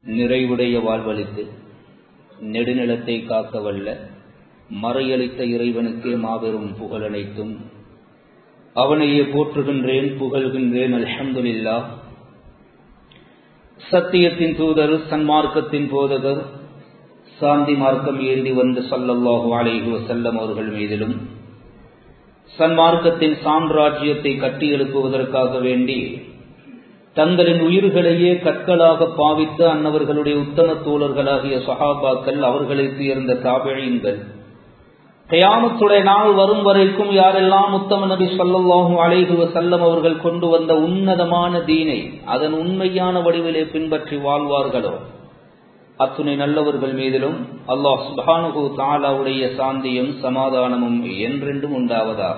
நிறைவுடைய வாழ்வளித்து நெடுநிலத்தை காக்க வல்ல மறையளித்த இறைவனுக்கே மாபெரும் புகழனைத்தும் அவனையே போற்றுகின்றேன், புகழ்கின்றேன். அல்ஹம்துலில்லாஹ். சத்தியத்தின் தூதர், சன்மார்க்கத்தின் போதகர், சாந்தி மார்க்கம் ஏந்தி வந்து ஸல்லல்லாஹு அலைஹி வஸல்லம் அவர்கள் மீதிலும் சன்மார்க்கத்தின் சாம்ராஜ்யத்தை கட்டியெழுப்புவதற்காக வேண்டி தங்களின் உயிர்களையே கற்களாக பாவித்த அன்னவர்களுடைய உத்தம தோழர்களாகிய சஹாபாக்கள், அவர்களுக்கு இருந்த தாபிஈன்கள், கியாமத்துடைய நாள் வரும் வரைக்கும் யாரெல்லாம் உத்தம நபி ஸல்லல்லாஹு அலைஹி வஸல்லம் அவர்கள் கொண்டு வந்த உன்னதமான தீனை அதன் உண்மையான வடிவிலே பின்பற்றி வாழ்வார்களோ அத்துணை நல்லவர்கள் மீதிலும் அல்லாஹ் சுப்ஹானஹு தஆலாவுடைய சாந்தியும் சமாதானமும் என்றென்றும் உண்டாவதா.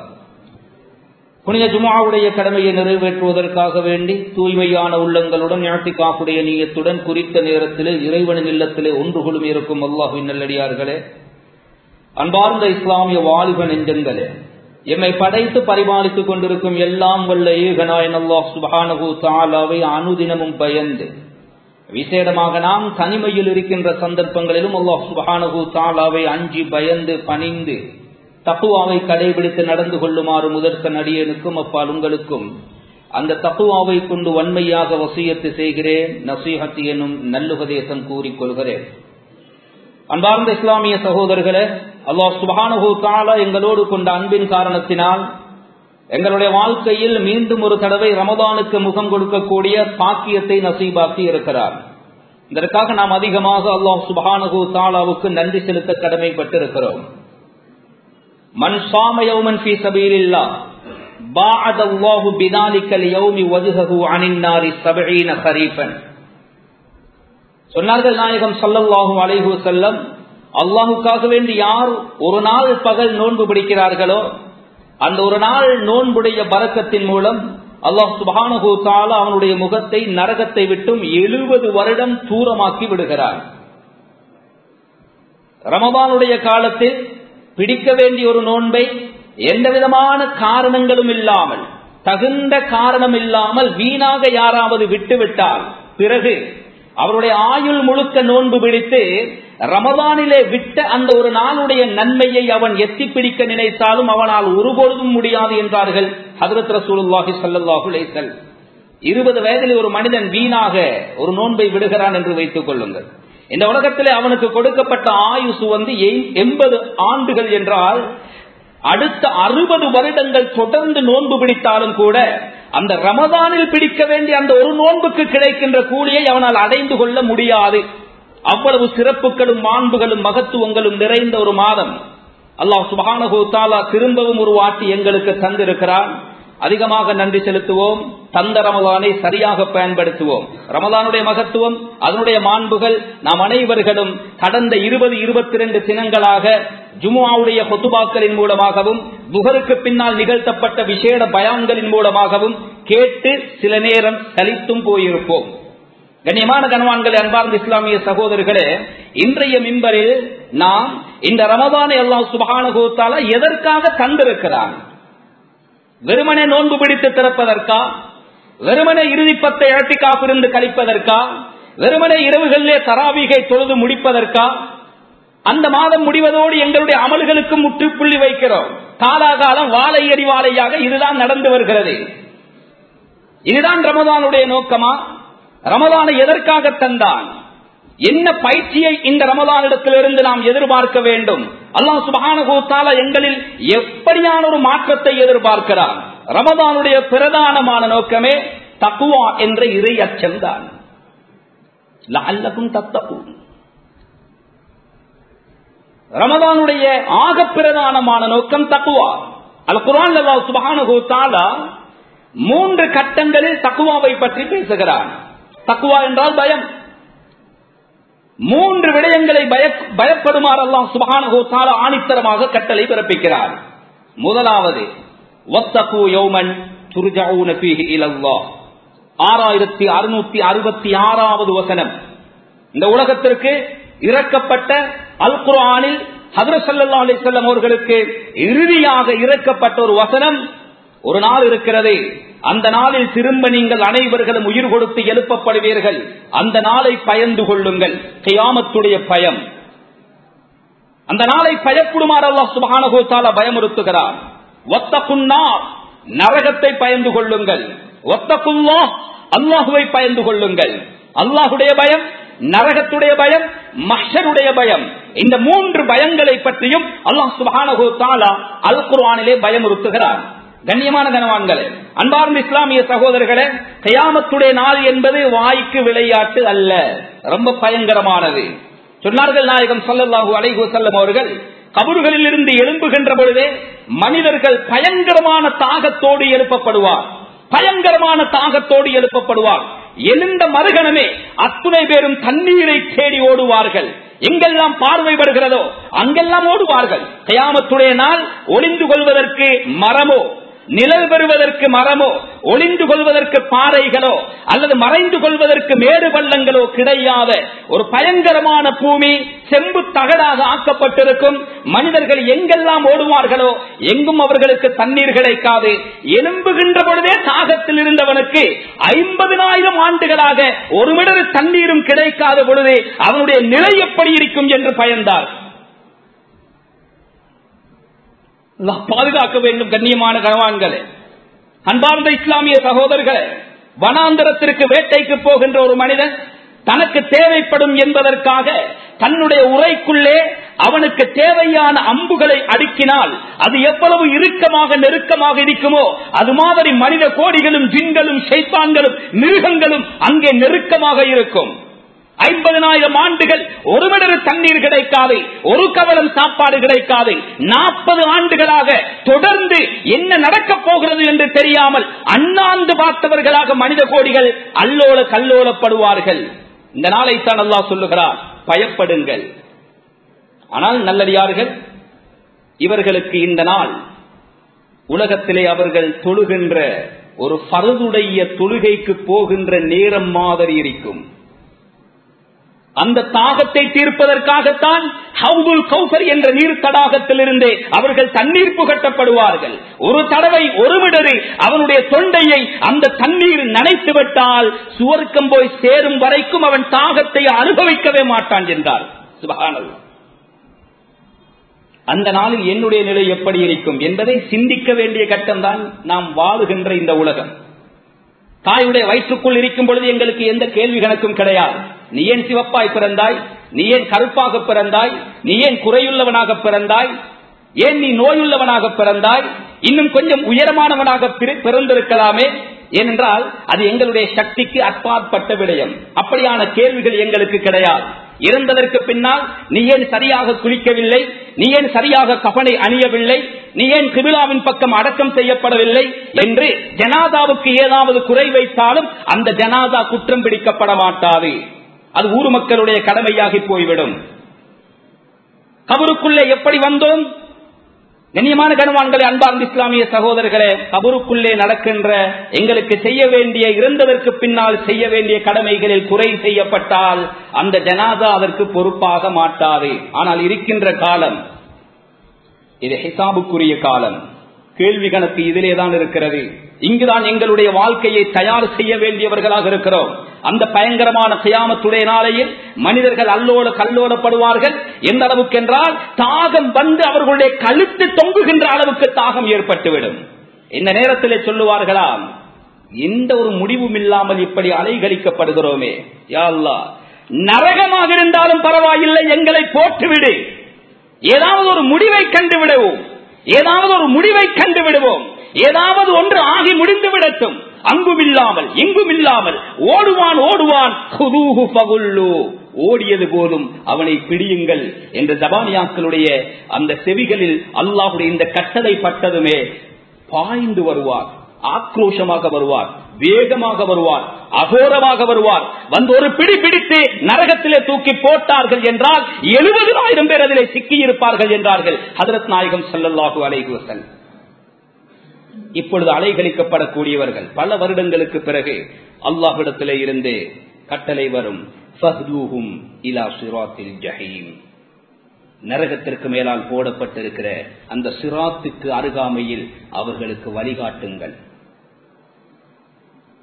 புனித ஜும்ஆவுடைய கடமையை நிறைவேற்றுவதற்காக வேண்டி தூய்மையான உள்ளங்களுடன் இஅ்திகாஃபுடைய நிய்யத்துடன் குறித்த நேரத்திலே இறைவனின் இல்லத்திலே ஒன்று குழுமி இருக்கும் அல்லாஹ்வின் நல்லடியார்களே, அன்பார்ந்த இஸ்லாமிய வாலிப நெஞ்சங்களே, எம்மை படைத்து பரிபாலித்துக் கொண்டிருக்கும் எல்லாம் வல்ல ஏகநாயன் அல்லாஹ் சுப்ஹானஹு தஆலாவை அனுதினமும் பயந்து, விசேடமாக நாம் தனிமையில் இருக்கின்ற சந்தர்ப்பங்களிலும் அல்லாஹ் சுப்ஹானஹு தஆலாவை அஞ்சி பயந்து பணிந்து தக்வாவை கடைபிடித்து நடந்து கொள்ளுமாறு முதற்கண் அடியேனுக்கும் அப்பால் உங்களுக்கும் அந்த தக்வாவை கொண்டு வன்மையாக வசியத்து செய்கிறேன். நசீஹத் எனும் நல்லுபதேசம் கூறிக்கொள்கிறேன். அன்பார்ந்த இஸ்லாமிய சகோதரர்களே, அல்லாஹ் சுப்ஹானஹு தஆலா எங்களோடு கொண்ட அன்பின் காரணத்தினால் எங்களுடைய வாழ்க்கையில் மீண்டும் ஒரு தடவை ரமதானுக்கு முகம் கொடுக்கக்கூடிய பாக்கியத்தை நசீபாக்கி இருக்கிறார். இதற்காக நாம் அதிகமாக அல்லாஹ் சுப்ஹானஹு தஆலாவுக்கு நன்றி செலுத்த கடமைப்பட்டிருக்கிறோம். மன் ஸாம யௌமன் ஃபீ ஸபீலில்லாஹ் பாஅதல்லாஹு பிதாலிகல் யௌமி வஜ்ஹஹு அனின் நாரி 70 கரீஃபன். சொன்னார்கள் நாயகம் ஸல்லல்லாஹு அலைஹி வஸல்லம், அல்லாஹ்வுக்காக வேண்டி யார் ஒரு நாள் பகல் நோன்பு பிடிக்கிறார்களோ அந்த ஒரு நாள் நோன்புடைய பரக்கத்தின் மூலம் அல்லாஹ் சுப்ஹானஹு தஆலா அவனுடைய முகத்தை நரகத்தை விட்டும் 70 வருடம் தூரமாக்கி விடுகிறார். ரமதானுடைய காலத்தில் பிடிக்க வேண்டிய ஒரு நோன்பை எந்த விதமான காரணங்களும் இல்லாமல், தகுந்த காரணம் இல்லாமல் வீணாக யாராவது விட்டுவிட்டால் பிறகு அவருடைய ஆயுள் முழுக்க நோன்பு பிடித்து ரமதானிலே விட்ட அந்த ஒரு நாளுடைய நன்மையை அவன் எத்தி பிடிக்க நினைத்தாலும் அவனால் ஒருபொழுதும் முடியாது என்றார்கள் ஹஜ்ரத் ரசூலுல்லாஹி ஸல்லல்லாஹு அலைஹி வஸல்லம். 20 வயதில் ஒரு மனிதன் வீணாக ஒரு நோன்பை விடுகிறான் என்று வைத்துக் கொள்ளுங்கள். இந்த உலகத்திலே அவனுக்கு கொடுக்கப்பட்ட ஆயுசு 80 ஆண்டுகள் என்றால் அடுத்த 60 வருடங்கள் தொடர்ந்து நோன்பு பிடித்தாலும் கூட அந்த ரமதானில் பிடிக்க வேண்டிய அந்த ஒரு நோன்புக்கு கிடைக்கின்ற கூலியை அவனால் அடைந்து கொள்ள முடியாது. அவ்வளவு சிறப்புகளும் மாண்புகளும் மகத்துவங்களும் நிறைந்த ஒரு மாதம் அல்லாஹ் சுப்ஹானஹு தஆலா திரும்பவும் ஒரு வாட்டி எங்களுக்கு தந்திருக்கிறான். அதிகமாக நன்றி செலுத்துவோம். தந்த ரமலானை சரியாக பயன்படுத்துவோம். ரமலானுடைய மகத்துவம், அதனுடைய மாண்புகள் நாம் அனைவர்களும் கடந்த 20-22 தினங்களாக ஜும்ஆவுடைய ஹுதுபாக்களின் மூலமாகவும் துஹருக்கு பின்னால் நிகழ்த்தப்பட்ட விசேட பயான்களின் மூலமாகவும் கேட்டு சில நேரம் சலித்தும் போயிருப்போம். கண்ணியமான கனவான்களே, அன்பார்ந்த இஸ்லாமிய சகோதரர்களே, இன்றைய மிம்பரில் நாம் இந்த ரமதானை அல்லாஹ் சுப்ஹானஹு தஆலா எதற்காக தந்திருக்கிறான்? வெறுமனே நோன்பு பிடித்து திறப்பதற்கா? வெறுமனே இறுதி 10 இஅ்திகாஃப் இருந்து கழிப்பதற்கா? வெறுமனே இரவுகளிலே தராவீகை தொழுது முடிப்பதற்கா? அந்த மாதம் முடிவதோடு எங்களுடைய அமல்களுக்கு முற்றுப்புள்ளி வைக்கிறோம். காலாகாலம் வாழை அடி வாழையாக இதுதான் நடந்து வருகிறது. இதுதான் ரமதானுடைய நோக்கமா? ரமதானை எதற்காக தந்தான்? என்ன பயிற்சியை இந்த ரமதானிடத்திலிருந்து நாம் எதிர்பார்க்க வேண்டும்? அல்லாஹ் சுப்ஹானஹு தஆலா எங்களில் எப்படியான ஒரு மாற்றத்தை எதிர்பார்க்கிறான்? ரமதானுடைய பிரதானமான நோக்கமே தக்வா என்ற இறை அச்சம்தான். லஅல்லகும் தத்தகூன். ரமதானுடைய ஆக பிரதானமான நோக்கம் தக்வா. அல் குர்ஆன் அல்லாஹ் சுப்ஹானஹு தஆலா 3 கட்டங்களில் தக்வாவை பற்றி பேசுகிறான். தக்வா என்றால் பயம். 3 விடயங்களை பயப்படுமாறு அல்லாஹ் சுப்ஹானஹு தஆலா ஆணித்தரமாக கட்டளை பிறப்பிக்கிறார். முதலாவது வத்தகு யௌமன் துர்ஜஊன ஃபீஹி இலல்லாஹ். 6666வது வசனம். இந்த உலகத்திற்கு இறக்கப்பட்ட அல் குர்ஆனில் ஹஜ்ரத் ஸல்லல்லாஹு அலைஹி வஸல்லம் அவர்களுக்கு இறுதியாக இறக்கப்பட்ட ஒரு வசனம். ஒரு நாள் இருக்கிறது, அந்த நாளில் திரும்ப நீங்கள் அனைவர்களும் உயிர் கொடுத்து எழுப்பப்படுவீர்கள். அந்த நாளை பயந்து கொள்ளுங்கள். கியாமத்துடைய பயம், அந்த நாளை பயப்படுமாறு அல்லாஹ் சுப்ஹானஹு வ தஆலா பயமுறுத்துகிறார். வத்தகுன்னார், நரகத்தை பயந்து கொள்ளுங்கள். வத்தகுல்லாஹ், அல்லாஹ்வை பயந்து கொள்ளுங்கள். அல்லாஹ்வுடைய பயம், நரகத்துடைய பயம், மஹ்ஷருடைய பயம், இந்த மூன்று பயங்களை பற்றியும் அல்லாஹ் சுப்ஹானஹு வ தஆலா அல் குர்ஆனிலே பயமுறுத்துகிறார். கண்ணியமான கனவான்களே, அன்பார்ந்த இஸ்லாமிய சகோதரர்களே, கியாமத்துடைய நாள் என்பது வாய்க்கு விளையாட்டு அல்ல, ரொம்ப பயங்கரமானது. சொன்னார்கள் நாயகம் ஸல்லல்லாஹு அலைஹி வஸல்லம் அவர்கள், கபறுகளில் இருந்து எழும்புகின்ற பொழுதே மனிதர்கள் பயங்கரமான தாகத்தோடு எழுப்பப்படுவார், பயங்கரமான தாகத்தோடு எழுப்பப்படுவார். எழுந்த மறுகணமே அத்துணை பேரும் தண்ணீரை தேடி ஓடுவார்கள். எங்கெல்லாம் பார்வைப்படுகிறதோ அங்கெல்லாம் ஓடுவார்கள். கியாமத்துடைய நாள் ஒளிந்து கொள்வதற்கு மரமோ, நிழல் பெறுவதற்கு மரமோ, ஒளிந்து கொள்வதற்கு பாறைகளோ அல்லது மறைந்து கொள்வதற்கு மேடு பள்ளங்களோ கிடையாத ஒரு பயங்கரமான பூமி செம்பு தகடாக ஆக்கப்பட்டிருக்கும். மனிதர்கள் எங்கெல்லாம் ஓடுவார்களோ எங்கும் அவர்களுக்கு தண்ணீர் கிடைக்காது. எழும்புகின்ற பொழுதே தாகத்தில் இருந்தவனுக்கு 50,000 ஆண்டுகளாக ஒரு மிடரு தண்ணீரும் கிடைக்காத பொழுது அவனுடைய நிலை எப்படி இருக்கும் என்று பயந்தார். பாதுகாக்க வேண்டும். கண்ணியமான கனவான்களே, அன்பார்ந்த இஸ்லாமிய சகோதரர்களே, வனாந்தரத்திற்கு வேட்டைக்கு போகின்ற ஒரு மனிதன் தனக்கு தேவைப்படும் என்பதற்காக தன்னுடைய உரைக்குள்ளே அவனுக்கு தேவையான அம்புகளை அடுக்கினால் அது எவ்வளவு இறுக்கமாக நெருக்கமாக இருக்குமோ அது மாதிரி மனித கோடிகளும் ஜின்களும் ஷைத்தான்களும் மிருகங்களும் அங்கே நெருக்கமாக இருக்கும். 50,000 ஆண்டுகள் ஒரு மிடரு தண்ணீர் கிடைக்காது, ஒரு கவலம் சாப்பாடு கிடைக்காது. 40 ஆண்டுகளாக தொடர்ந்து என்ன நடக்கப் போகிறது என்று தெரியாமல் அண்ணாந்து பார்த்தவர்களாக மனித கோடிகள் அல்லோல கல்லோலப்படுவார்கள். இந்த நாளைத்தான் அல்லாஹ் சொல்லுகிறார், பயப்படுங்கள். ஆனால் நல்லடியார்கள், இவர்களுக்கு இந்த நாள் உலகத்திலே அவர்கள் தொழுகின்ற ஒரு ஃபர்துடைய தொழுகைக்கு போகின்ற நேரம் மாதிரி இருக்கும். அந்த தாகத்தை தீர்ப்பதற்காகத்தான் ஹவுதுல் கௌசர் என்ற நீர் தடாகத்திலிருந்து அவர்கள் தண்ணீர் புகட்டப்படுவார்கள். ஒரு தடவை ஒரு மிடரு அவனுடைய தொண்டையை அந்த தண்ணீர் நனைத்து விட்டால் சுவர்க்கம் போய் சேரும் வரைக்கும் அவன் தாகத்தை அனுபவிக்கவே மாட்டான் என்றார். சுப்ஹானல்லாஹ். அந்த நாளில் என்னுடைய நிலை எப்படி இருக்கும் என்பதை சிந்திக்க வேண்டிய கட்டம்தான் நாம் வாழுகின்ற இந்த உலகம். தாயுடைய வயிற்றுக்குள் இருக்கும் பொழுது எங்களுக்கு எந்த கேள்வி கணக்கும் கிடையாது. நீ ஏன் சிவப்பாய் பிறந்தாய், நீ ஏன் கருப்பாக பிறந்தாய், நீ ஏன் குறையுள்ளவனாக பிறந்தாய், ஏன் நீ நோயுள்ளவனாக பிறந்தாய், இன்னும் கொஞ்சம் உயரமானவனாக பிறந்திருக்கலாமே. ஏனென்றால் அது எங்களுடைய சக்திக்கு அப்பாற்பட்ட விடயம். அப்படியான கேள்விகள் எங்களுக்கு கிடையாது. இறந்ததற்கு பின்னால் நீ ஏன் சரியாக குளிக்கவில்லை, நீ ஏன் சரியாக கஃனை அணியவில்லை, நீ ஏன் கிபிலாவின் பக்கம் அடக்கம் செய்யப்படவில்லை என்று ஜனாதாவுக்கு ஏதாவது குறை வைத்தாலும் அந்த ஜனாதா குற்றம் பிடிக்கப்பட மாட்டாது. அது ஊர் மக்களுடைய கடமையாகி போய்விடும். கபருக்குள்ளே எப்படி வந்தோம்? கண்ணியமான கனவான்களே, அன்பார்ந்த இஸ்லாமிய சகோதரர்களே, கபருக்குள்ளே நடக்கின்ற எங்களுக்கு செய்ய வேண்டிய, இறந்ததற்கு பின்னால் செய்ய வேண்டிய கடமைகளில் குறை செய்யப்பட்டால் அந்த ஜனாதா அதற்கு பொறுப்பாக மாட்டாது. ஆனால் இருக்கின்ற காலம் இது ஹிசாபுக்குரிய காலம். கேள்வி கணக்கு இதிலேதான் இருக்கிறது. இங்குதான் எங்களுடைய வாழ்க்கையை தயார் செய்ய வேண்டியவர்களாக இருக்கிறோம். அந்த பயங்கரமான கியாமத்துடைய நாளையில் மனிதர்கள் அல்லோல கல்லோலப்படுவார்கள். எந்த அளவுக்கு என்றால் தாகம் வந்து அவர்களுடைய கழுத்து தொங்குகின்ற அளவுக்கு தாகம் ஏற்பட்டுவிடும். இந்த நேரத்திலே சொல்லுவார்களாம், எந்த ஒரு முடிவும் இல்லாமல் இப்படி அலைகழிக்கப்படுகிறோமே, யா அல்லாஹ், நரகமாக இருந்தாலும் பரவாயில்லை, எங்களை போட்டுவிடு. ஏதாவது ஒரு முடிவை கண்டுவிடுவோம், ஏதாவது ஒரு முடிவை கண்டுவிடுவோம், ஏதாவது ஒன்று ஆகி முடிந்து விடட்டும். அங்கும் இல்லாமல் எங்கும் இல்லாமல் ஓடுவான் ஓடுவான், ஓடியது போதும் அவனை பிடியுங்கள் என்ற ஜபானியாக்களுடைய அந்த செவிகளில் அல்லாஹ்வுடைய இந்த கட்டளை பட்டதுமே பாய்ந்து வருவார், ஆக்ரோஷமாக வருவார், வேகமாக வருவார், அகோரமாக வருவார். வந்து ஒரு பிடி பிடித்து நரகத்திலே தூக்கி போட்டார்கள் என்றால் 70,000 பேர் அதிலே சிக்கியிருப்பார்கள் என்றார்கள் ஹஜ்ரத் நாயகம் ஸல்லல்லாஹு அலைஹி வஸல்லம். இப்பொழுது அலைகழிக்கப்படக்கூடியவர்கள் பல வருடங்களுக்கு பிறகு அல்லாஹ்விடத்திலே இருந்து கட்டளை வரும், ஃபஹ்தூஹும் இலா சிராத்தில் ஜஹீம். நரகத்திற்கு மேலால் போடப்பட்டிருக்கிற அந்த சிராத்துக்கு அருகாமையில் அவர்களுக்கு வழிகாட்டுங்கள்.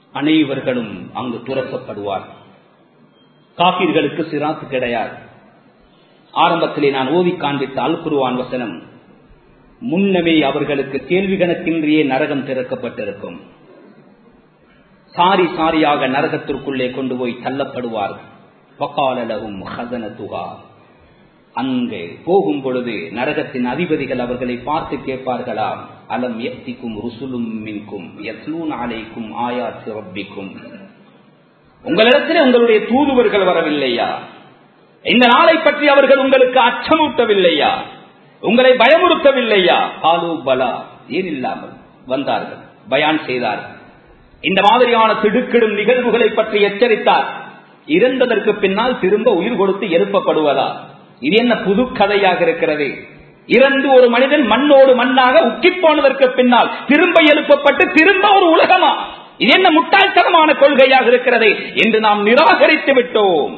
அனைவர்களும் அங்கு துரத்தப்படுவார். காபிர்களுக்கு சிராத்து கிடையாது. ஆரம்பத்திலே நான் ஓதி காண்பித்த அல் குர்ஆன் வசனம், முன்னமே அவர்களுக்கு கேள்வி கணக்கின்றியே நரகம் திறக்கப்பட்டிருக்கும். சாரி சாரியாக நரகத்திற்குள்ளே கொண்டு போய் தள்ளப்படுவார்கள். வகால லஹும் ஹஸனதுஹா, அங்கே போகும் பொழுது நரகத்தின் அதிபதிகள் அவர்களை பார்த்து கேட்பார்களாம், அலம் யத்திக்கும் ருசுலும் மின்கும் யத்லூன அலைக்கும் ஆயாத்தி ரப்பிக்கும், உங்களிடத்தில் உங்களுடைய தூதுவர்கள் வரவில்லையா? இந்த நாளை பற்றி அவர்கள் உங்களுக்கு அச்சமூட்டவில்லையா? உங்களை பயமுறுத்தவில்லையா? காலு பலா, ஏன் இல்லாமல் வந்தார்கள், பயான் செய்தார்கள். இந்த மாதிரியான திடுக்கிடும் நிகழ்வுகளை பற்றி எச்சரித்தார். இறந்ததற்கு பின்னால் திரும்ப உயிர் கொடுத்து எழுப்பப்படுவதா? இது என்ன புது கதையாக இருக்கிறது? இறந்து ஒரு மனிதன் மண்ணோடு மண்ணாக உக்கி போனதற்கு பின்னால் திரும்ப எழுப்பப்பட்டு திரும்ப ஒரு உலகமா? இது என்ன முட்டாள்தனமான கொள்கையாக இருக்கிறது என்று நாம் நிராகரித்து விட்டோம்.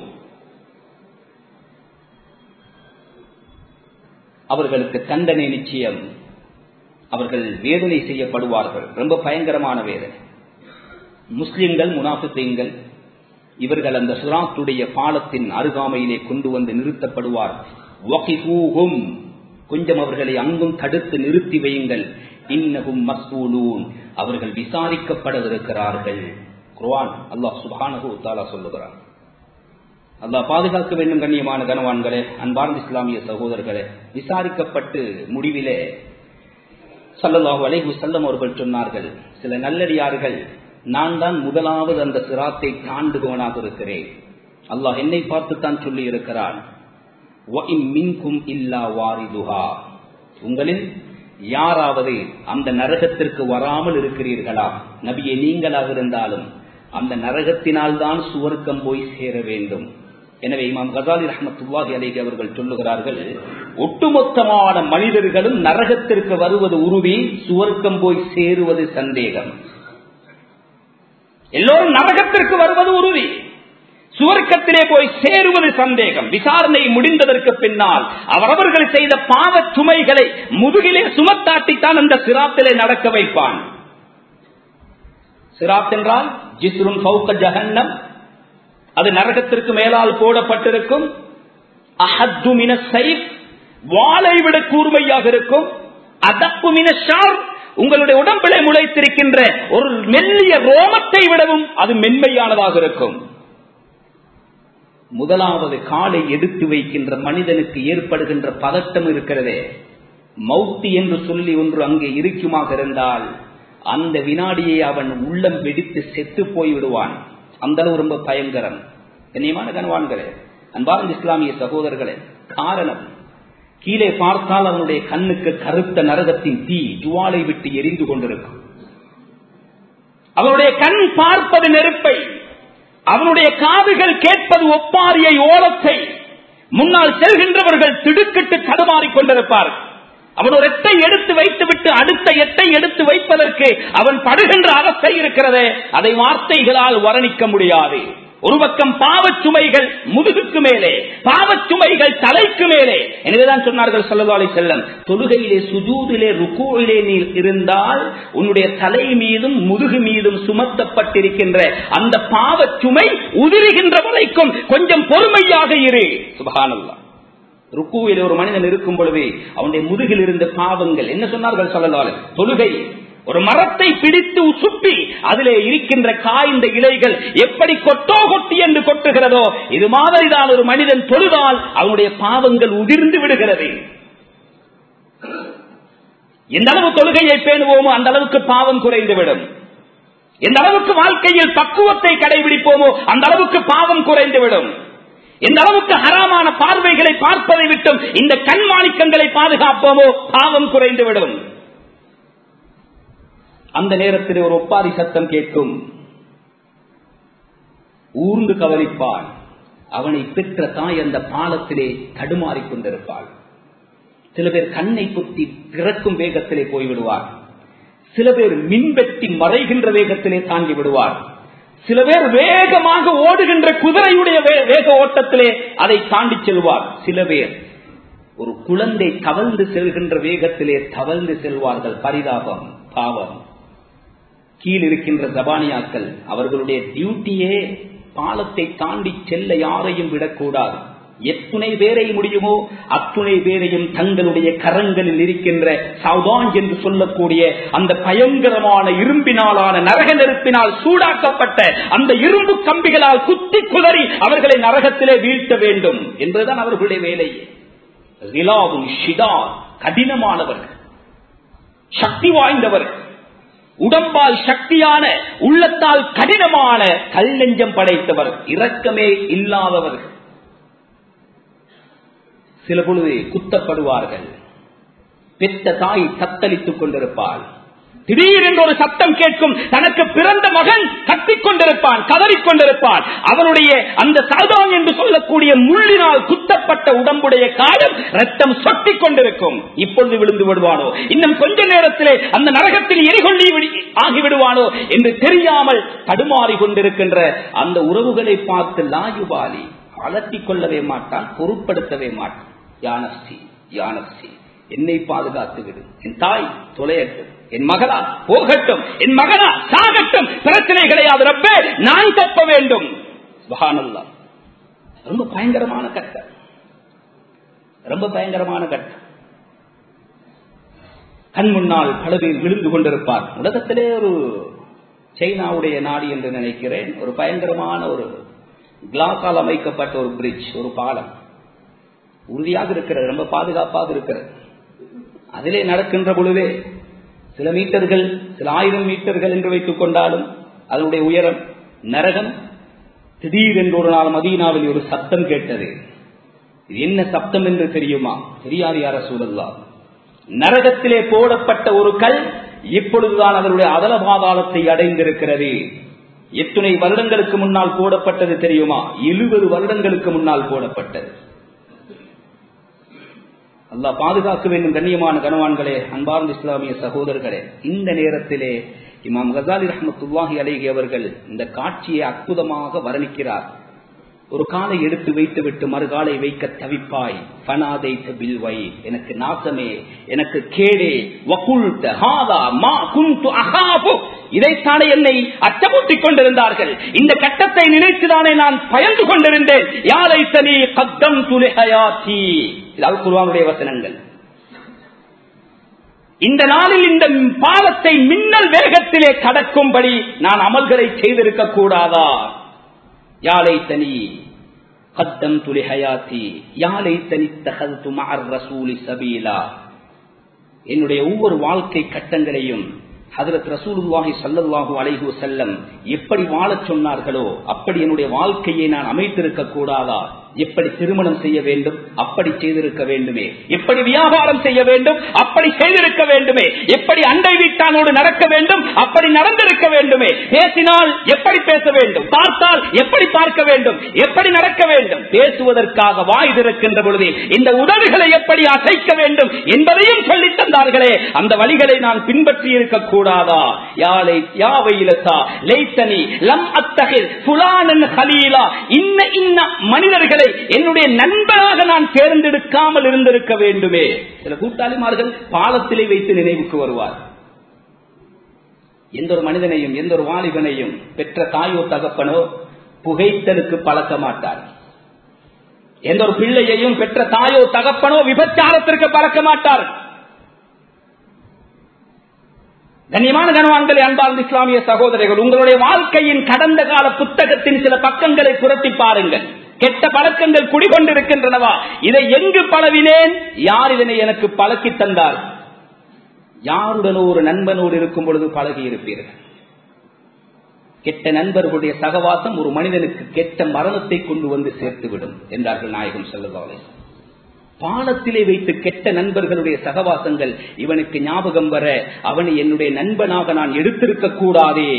அவர்களுக்கு தண்டனை நிச்சயம். அவர்கள் வேதனை செய்யப்படுவார்கள். ரொம்ப பயங்கரமான வேதனை. முஸ்லிம்கள், முனாஃபிகீன்கள் இவர்கள் அந்த சிராத்துடைய பாலத்தின் அருகாமையிலே கொண்டு வந்து நிறுத்தப்படுவார். வகிஃபூஹும், கொஞ்சம் அவர்களை அங்கும் தடுத்து நிறுத்தி வையுங்கள். இன்னஹும் மஸ்ஊலூன், அவர்கள் விசாரிக்கப்படவிருக்கிறார்கள். குர்ஆன் அல்லாஹ் சுப்ஹானஹு வ தஆலா சொல்லுகிறார். அல்லாஹ் பாதுகாக்க வேண்டும். கண்ணியமான கனவான்களே, அன்பார்ந்த இஸ்லாமிய சகோதரர்களே, விசாரிக்கப்பட்டு முடிவிலே ஸல்லல்லாஹு அலைஹி வஸல்லம் அவர்கள் சொன்னார்கள், சில நல்லடியார்கள், நான் தான் முதலாவது அந்த சிராத்தை தாண்டுபவனாக இருக்கிறேன். அல்லாஹ் என்னை பார்த்து தான் சொல்லி இருக்கிறான், வஇன் மின்கும் இல்லா வாரிதுஹா, உங்களில் யாராவது அந்த நரகத்திற்கு வராமல் இருக்கிறீர்களா? நபியே, நீங்களாக இருந்தாலும் அந்த நரகத்தினால் தான் சுவர்க்கம் போய் சேர வேண்டும். எனவே இமாம் கஸாலி ரஹ்மத்துல்லாஹி அலைஹி அவர்கள் சொல்லுகிறார்கள், ஒட்டுமொத்தமான மனிதர்களும் நரகத்திற்கு வருவது உறுதி, சுவர்க்கம் போய் சேருவது சந்தேகம். எல்லோரும் நரகத்திற்கு வருவது உறுதி, சுவர்க்கத்திலே போய் சேருவது சந்தேகம். விசாரணை முடிந்ததற்கு பின்னால் அவரவர்கள் செய்த பாவச் சுமைகளை முதுகிலே சுமத்தாட்டித்தான் அந்த சிராத்திலே நடக்க வைப்பான். சிராத் என்றால் ஜிஸ்ருன் ஃபௌக ஜஹன்னம், அது நரகத்திற்கு மேலால் போடப்பட்டிருக்கும். அஹத்து மினஸ் ஸைஃப், வாளை விட கூர்மையாக இருக்கும். அதப்பு மினஷ் ஷார், உங்களுடைய உடம்பிலே முளைத்திருக்கின்ற ஒரு மெல்லிய ரோமத்தை விடவும் அது மென்மையானதாக இருக்கும். முதலாவது காலை எடுத்து வைக்கின்ற மனிதனுக்கு ஏற்படுகின்ற பதட்டம் இருக்கிறதே, மௌத்தி என்று சொல்லி ஒன்று அங்கே இருக்குமாக இருந்தால் அந்த வினாடியை அவன் உள்ளம் வெடித்து செத்து போய்விடுவான். அந்த அளவு ரொம்ப பயங்கரம். கண்ணியமான கனவான்களே, அன்பார்ந்த இஸ்லாமிய சகோதரர்களே, காரணம் கீழே பார்த்தால் அவனுடைய கண்ணுக்கு கருத்த நரகத்தின் தீ ஜுவாலை விட்டு எரிந்து கொண்டிருக்கும். அவனுடைய கண் பார்ப்பது நெருப்பை, அவனுடைய காதுகள் கேட்பது ஒப்பாரியை, ஓலத்தை. முன்னால் செல்கின்றவர்கள் திடுக்கிட்டு தடுமாறிக் கொண்டிருப்பார். அவன் ஒரு எட்டை எடுத்து வைத்துவிட்டு அடுத்த எட்டை எடுத்து வைப்பதற்கு அவன் படுகின்ற அவஸ்தை இருக்கிறதே, அதை வார்த்தைகளால் வர்ணிக்க முடியாது. ஒரு பக்கம் பாவச் சுமைகள் முதுகுக்கு மேலே, பாவச் சுமைகள் தலைக்கு மேலே. எனவேதான் சொன்னார்கள் ஸல்லல்லாஹு அலைஹி வஸல்லம், தொழுகையிலே, சுஜூதிலே, ருக்கூஇலே நீ இருந்தால் உன்னுடைய தலை மீதும் முதுகு மீதும் சுமத்தப்பட்டிருக்கின்ற அந்த பாவச் சுமை உதிருகின்ற வரைக்கும் கொஞ்சம் பொறுமையாக இரு. சுப்ஹானல்லாஹ். ருக்கூவிலே ஒரு மனிதன் இருக்கும் பொழுது அவனுடைய முதுகில் இருந்த பாவங்கள் என்ன சொன்னார்கள் ஸல்லல்லாஹு அலைஹி வஸல்லம், தொழுகை ஒரு மரத்தை பிடித்து உசுப்பி அதிலே இருக்கின்ற காய்ந்த இலைகள் எப்படி கொட்டோ கொட்டி என்று கொட்டுகிறதோ, இது மாதிரிதான் ஒரு மனிதன் தொழுதால் அவனுடைய பாவங்கள் உதிர்ந்து விடுகிறது. எந்த அளவு தொழுகையை பேணுவோமோ அந்த அளவுக்கு பாவம் குறைந்துவிடும். எந்த அளவுக்கு வாழ்க்கையில் பக்குவத்தை கடைபிடிப்போமோ அந்த அளவுக்கு பாவம் குறைந்துவிடும். எந்த அளவுக்கு ஹராமான பார்வைகளை பார்ப்பதை விட்டும் இந்த கண்மாணிக்கங்களை பாதுகாப்போமோ பாவம் குறைந்துவிடும். அந்த நேரத்தில் ஒரு ஒப்பாரி சத்தம் கேட்கும். ஊர்ந்து கவனிப்பான். அவனை பெற்ற தாய் அந்த பாலத்திலே தடுமாறிக் கொண்டிருப்பாள். சில பேர் கண்ணை குத்தி பிறக்கும் வேகத்திலே போய்விடுவார். சில பேர் மின்வெட்டி மறைகின்ற வேகத்திலே தாண்டி விடுவார். சில பேர் வேகமாக ஓடுகின்ற குதிரையுடைய வேக ஓட்டத்திலே அதை தாண்டி செல்வார். சில பேர் ஒரு குழந்தை தவழ்ந்து செல்கின்ற வேகத்திலே தவழ்ந்து செல்வார்கள். பரிதாபம், பாவம். கீழ் இருக்கின்ற ஜபானியாக்கள் அவர்களுடைய டியூட்டியே பாலத்தை தாண்டி செல்ல யாரையும் விடக்கூடாது. எத்துணை பேரை முடியுமோ அத்துணை பேரையும் தங்களுடைய கரங்களில் இருக்கின்ற சௌதான் என்று சொல்லக்கூடிய அந்த பயங்கரமான இரும்பினாலான நரக நெருப்பினால் சூடாக்கப்பட்ட அந்த இரும்பு கம்பிகளால் குத்தி குதறி அவர்களை நரகத்திலே வீழ்த்த வேண்டும் என்பதுதான் அவர்களுடைய வேலையே. கடினமானவர்கள், சக்தி வாய்ந்தவர்கள், உடம்பால் சக்தியான உள்ளத்தால் கடினமான கல் நெஞ்சம் படைத்தவர், இரக்கமே இல்லாதவர்கள். சில பொழுது குத்தப்படுவார்கள். பெத்த தாய் தத்தளித்துக் கொண்டிருப்பாள். திடீரென்று ஒரு சத்தம் கேட்கும். தனக்கு பிறந்த மகன் கத்திக் கொண்டிருப்பான், கதறிக்கொண்டிருப்பான். அவனுடைய அந்த சாதான் என்று சொல்லக்கூடிய முள்ளினால் குத்தப்பட்ட உடம்புடைய காலம் ரத்தம் சொட்டிக் கொண்டிருக்கும். இப்பொழுது விழுந்து விடுவானோ, இன்னும் கொஞ்ச நேரத்திலே அந்த நரகத்தில் எரிகொள்ளி ஆகிவிடுவானோ என்று தெரியாமல் தடுமாறி கொண்டிருக்கின்ற அந்த உறவுகளை பார்த்து லாயுபாலி அலட்டிக் கொள்ளவே மாட்டான், பொருட்படுத்தவே மாட்டான். யானஸ்தி யானஸ்தி, என்னை பாதுகாத்து விடு, என் தாய் தொலையட்டும், என் மகளா போகட்டும், என் மகனா சாகட்டும், பிரச்சனை கிடையாது ரப்பே, நான் தப்ப வேண்டும். சுப்ஹானல்லாஹ். ரொம்ப பயங்கரமான கட்டம், ரொம்ப பயங்கரமான கட்டம். கண் முன்னால் பல பேர் விழுந்து கொண்டிருப்பார். உலகத்திலே ஒரு சைனாவுடைய நாடு என்று நினைக்கிறேன், ஒரு பயங்கரமான ஒரு கிளாஸால் அமைக்கப்பட்ட ஒரு பிரிட்ஜ், ஒரு பாலம் உறுதியாக இருக்கிறது, ரொம்ப பாதுகாப்பாக இருக்கிறது. அதிலே நடக்கின்ற பொழுதே சில மீட்டர்கள், சில 1000 மீட்டர்கள் என்று வைத்துக் கொண்டாலும் அதனுடைய உயரம் நரகம். திடீரென்று ஒரு நாள் மதீனாவில் ஒரு சத்தம் கேட்டது. இது என்ன சப்தம் என்று தெரியுமா? தெரியாது யா ரசூலல்லாஹ். நரகத்திலே போடப்பட்ட ஒரு கல் இப்பொழுதுதான் அதனுடைய அதல பாதாளத்தை அடைந்திருக்கிறது. எத்தனை வருடங்களுக்கு முன்னால் போடப்பட்டது தெரியுமா? 70 வருடங்களுக்கு முன்னால் போடப்பட்டது. அல்லாஹ் பாதுகாக்க வேண்டும். கண்ணியமான கனவான்களே, அன்பார்ந்த இஸ்லாமிய சகோதரர்களே, இந்த நேரத்திலே இமாம் கஸாலி ரஹ்மத்துல்லாஹி அலைஹி அவர்கள் இந்த காட்சியை அற்புதமாக வர்ணிக்கிறார். ஒரு காலை எடுத்து வைத்துவிட்டு மறுகாலை வைக்க தவிப்பாய், ஃபனாதைத பில்வை, எனக்கு நாசமே, எனக்கு கேடே, வகுல்த ஹாதா மா குன்து அஹாபு, இதைத்தானே என்னை அச்சமூட்டிக் கொண்டிருந்தார்கள். இந்த கட்டத்தை நினைத்துதானே நான் பயந்து கொண்டிருந்தேன். யா லைத்தனி கத்தம்து லிஹயாத்தி, இது குர்ஆனுடைய வசனங்கள். இந்த நாளில் இந்த பாலத்தை மின்னல் வேகத்திலே கடக்கும்படி நான் அமல்களை செய்திருக்க கூடாதா? யா லைத்தனி கத்தம்து லிஹயாத்தி, யா லைத்தனி தஹல்து மஅர் ரசூலி சபீலா, என்னுடைய ஒவ்வொரு வாழ்க்கை கட்டங்களையும் ஹஜ்ரத் ரசூலுல்லாஹி ஸல்லல்லாஹு அலைஹி வஸல்லம் எப்படி வாழச் சொன்னார்களோ அப்படி என்னுடைய வாழ்க்கையை நான் அமைத்திருக்க கூடாதா? எப்படி திருமணம் செய்ய வேண்டும் அப்படி செய்திருக்க வேண்டுமே, எப்படி வியாபாரம் செய்ய வேண்டும் அப்படி செய்திருக்க வேண்டுமே, எப்படி அண்டை வீட்டானோடு நடக்க வேண்டும் அப்படி நடந்திருக்க வேண்டுமே, பேசினால் எப்படி பேச வேண்டும், பார்த்தால் எப்படி பார்க்க வேண்டும், எப்படி நடக்க வேண்டும், பேசுவதற்காக வாய் திறக்கின்ற பொழுது இந்த உதடுகளை எப்படி அசைக்க வேண்டும் என்பதையும் சொல்லித் தந்தார்களே, அந்த வழிகளை நான் பின்பற்றி இருக்க கூடாதா? யா வைலதா லைத்தனி லம் அத்தஹில் ஃபுலானன் கலீலா, இன்ன மனிதர்கள் என்னுடைய நண்பராக நான் தேர்ந்தெடுக்காமல் இருந்திருக்க வேண்டுமே. சில கூட்டாளிமார்கள் பாலத்திலே வைத்து நினைவுக்கு வருவார். எந்த ஒரு மனிதனையும் எந்த ஒரு வாலிபனையும் பெற்ற தாயோ தகப்பனோ புகைத்தலுக்கு பழக்க மாட்டார். எந்த ஒரு பிள்ளையையும் பெற்ற தாயோ தகப்பனோ விபச்சாரத்திற்கு பழக்க மாட்டார். கண்ணியமான கனவான்களே, அன்பார்ந்த இஸ்லாமிய சகோதரர்கள், உங்களுடைய வாழ்க்கையின் கடந்த கால புத்தகத்தின் சில பக்கங்களை புரட்டி பாருங்கள். கெட்ட பழக்கங்கள் குடிகொண்டிருக்கின்றனவா? இதை எங்கு பழவினேன்? யார் இதனை எனக்கு பழக்கி தந்தார்? யாருடனோ ஒரு நண்பனோடு இருக்கும் பொழுது பழகி இருப்பீர்கள். கெட்ட நண்பர்களுடைய சகவாசம் ஒரு மனிதனுக்கு கெட்ட மரணத்தை கொண்டு வந்து சேர்த்துவிடும் என்றார்கள் நாயகம் ஸல்லல்லாஹு அலைஹி வஸல்லம். பாலத்திலே வைத்து கெட்ட நண்பர்களுடைய சகவாசங்கள் இவனுக்கு ஞாபகம் வர அவனை என்னுடைய நண்பனாக நான் எடுத்திருக்க கூடாதே.